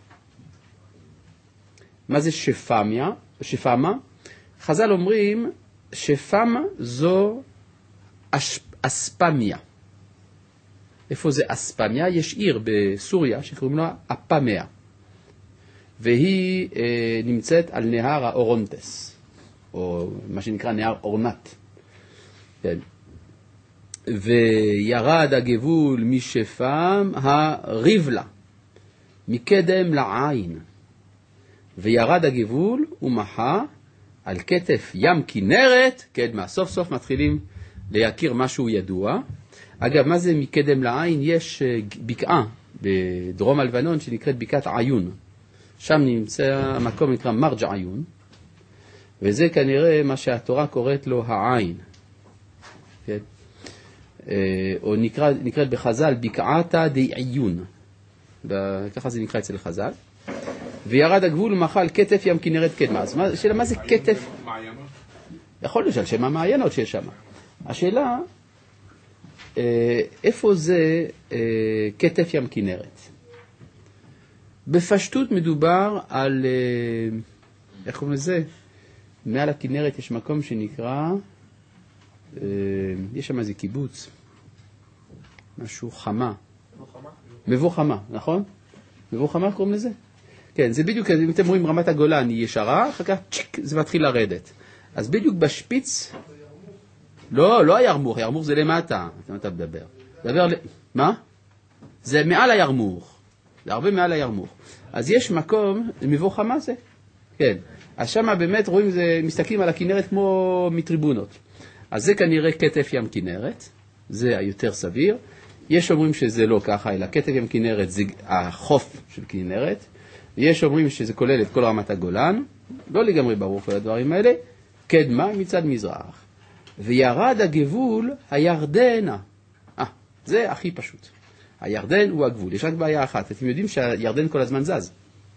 מה זה שפמה? חז"ל אומרים שפמה זו אספמיה. איפה זה אספמיה? יש עיר בסוריה שקוראים לה אפמיה. והיא נמצאת על נהר האורונטס, או מה שנקרא נהר אורנט. כן. וירד הגבול משפם הריבלה, מקדם לעין. וירד הגבול ומחה על כתף ים כנרת קדמה. סוף סוף מתחילים להכיר משהו ידוע. אגב, מה זה מקדם לעין? יש בקעה בדרום הלבנון שנקראת בקעת עיון. שם נמצא המקום נקרא מרג' עיון, וזה כנראה מה שהתורה קוראת לו העין. כן? או נקראת בחז"ל בקעתה דעיון. ככה זה נקרא אצל חז"ל. וירד הגבול ומחה על כתף ים כנרת קדמה. אז השאלה, מה זה כתף? מעיינות? יכול להיות על שם המעיינות שיש שם. השאלה, איפה זה כתף ים כנרת? בפשטות מדובר על, איך קוראים לזה? מעל הכנרת יש מקום שנקרא, יש שם איזה קיבוץ, משהו חמה. מבוא חמה, נכון? מבוא חמה קוראים לזה? כן, זה בדיוק, אם אתם רואים רמת הגולן היא ישרה, אחר כך צ'יק, זה מתחיל לרדת. אז בדיוק בשפיץ, לא הירמוך, הירמוך זה למטה, אתה מדבר. מה? זה מעל הירמוך, זה הרבה מעל הירמוך. אז יש מקום, מבוא חמה זה? כן. אז שם באמת רואים, מסתכלים על הכנרת כמו מטריבונות. אז זה כנראה כתף ים כנרת, זה היותר סביר. יש אומרים שזה לא ככה, אלא כתף ים כנרת זה החוף של כנרת. יש אומרים שזה כולל את כל רמת הגולן, לא לגמרי ברור כל הדברים האלה, קדמה מצד מזרח. וירד הגבול הירדנה. זה הכי פשוט. הירדן הוא הגבול. יש רק בעיה אחת. אתם יודעים שהירדן כל הזמן זז.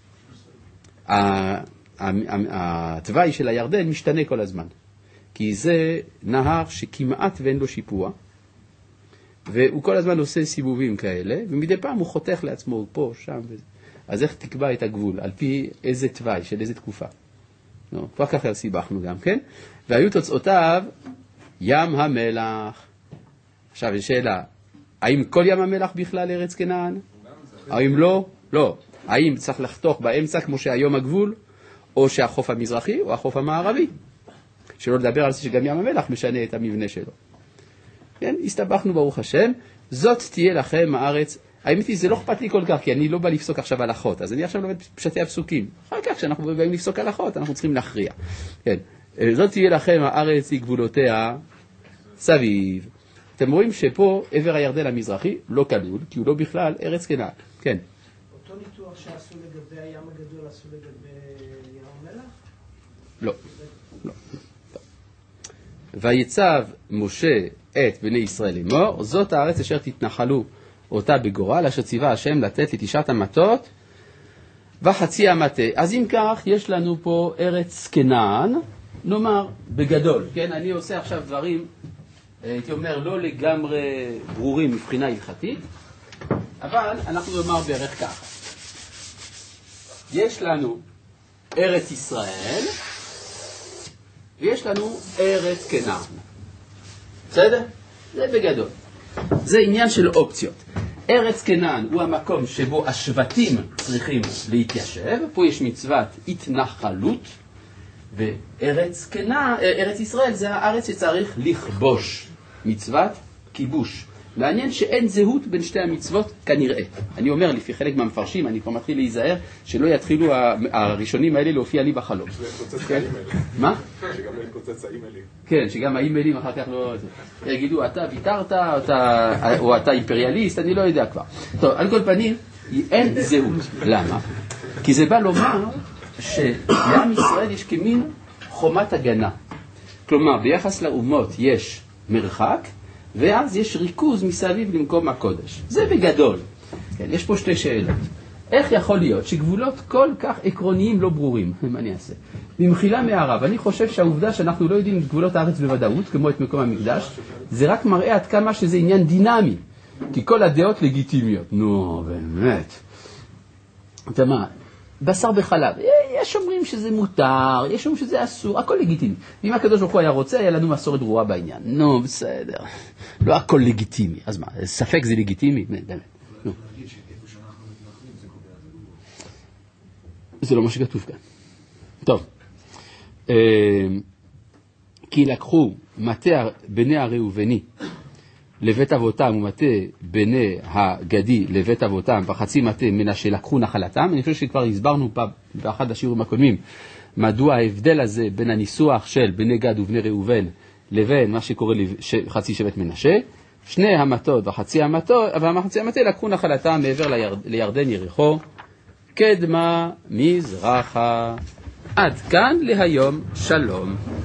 התוואי של הירדן משתנה כל הזמן. כי זה נהר שכמעט ואין לו שיפוע, והוא כל הזמן עושה סיבובים כאלה, ומדי פעם הוא חותך לעצמו פה, שם וזה. אז איך תקבע את הגבול? על פי איזה תוואי, של איזה תקופה? כבר ככה סיבכנו גם, כן? והיו תוצאותיו ים המלח. עכשיו, יש שאלה, האם כל ים המלח בכלל ארץ כנען? האם לא? לא. האם צריך לחתוך באמצע כמו שהיום הגבול, או שהחוף המזרחי או החוף המערבי? שלא לדבר על זה שגם ים המלח משנה את המבנה שלו. כן? הסתבכנו ברוך השם. זאת תהיה לכם הארץ. האמת היא, זה לא אכפת לי כל כך, כי אני לא בא לפסוק עכשיו הלכות. אז אני עכשיו לומד פשטי הפסוקים. אחר כך, כשאנחנו באים לפסוק הלכות, אנחנו צריכים להכריע. כן. זאת תהיה לכם הארץ היא גבולותיה סביב. אתם רואים שפה עבר הירדן המזרחי לא כלול, כי הוא לא בכלל ארץ כנען. כן. אותו ניתוח שעשו לגבי הים הגדול, עשו לגבי ים המלח? לא. לא. ויצב משה את בני ישראל לאמור, זאת הארץ אשר תתנחלו אותה בגורל, אשר ציווה השם לתת לתשעת המטות וחצי המטה. אז אם כך, יש לנו פה ארץ כנען, נאמר בגדול, כן? אני עושה עכשיו דברים, הייתי אומר, לא לגמרי ברורים מבחינה הלכתית, אבל אנחנו נאמר בערך ככה. יש לנו ארץ ישראל, ויש לנו ארץ כנען. בסדר? זה בגדול. זה עניין של אופציות. ארץ כנען הוא המקום שבו השבטים צריכים להתיישב, פה יש מצוות התנחלות, וארץ ישראל זה הארץ שצריך לכבוש, מצוות כיבוש. מעניין שאין זהות בין שתי המצוות כנראה. אני אומר לפי חלק מהמפרשים, אני כבר מתחיל להיזהר שלא יתחילו הראשונים האלה להופיע לי בחלום. מה? שגם להתפוצץ האימיילים. כן, שגם האימיילים אחר כך לא... יגידו, אתה ויתרת, או אתה אימפריאליסט, אני לא יודע כבר. טוב, על כל פנים, אין זהות. למה? כי זה בא לומר שלעם ישראל יש כמין חומת הגנה. כלומר, ביחס לאומות יש מרחק, ואז יש ריכוז מסביב למקום הקודש. זה בגדול. כן, יש פה שתי שאלות. איך יכול להיות שגבולות כל כך עקרוניים לא ברורים? מה אני אעשה? במחילה מהרב, אני חושב שהעובדה שאנחנו לא יודעים את גבולות הארץ בוודאות, כמו את מקום המקדש, זה רק מראה עד כמה שזה עניין דינמי. כי כל הדעות לגיטימיות. נו, באמת. אתה מה? בשר וחלב. יש אומרים שזה מותר, יש אומרים שזה אסור, הכל לגיטימי. אם הקדוש ברוך הוא היה רוצה, היה לנו מסורת ברורה בעניין. נו, בסדר. לא הכל לגיטימי. אז מה, ספק זה לגיטימי? באמת. נו. זה לא מה שכתוב כאן. טוב. כי לקחו מטה בני הראובני לבית אבותם ומטה בני הגדי לבית אבותם וחצי מטה מנשה לקחו נחלתם. אני חושב שכבר הסברנו באחד השיעורים הקודמים מדוע ההבדל הזה בין הניסוח של בני גד ובני ראובן לבין מה שקורא חצי שבט מנשה. שני המטות וחצי המטה לקחו נחלתם מעבר לירדן יריחו קדמה מזרחה. עד כאן להיום, שלום.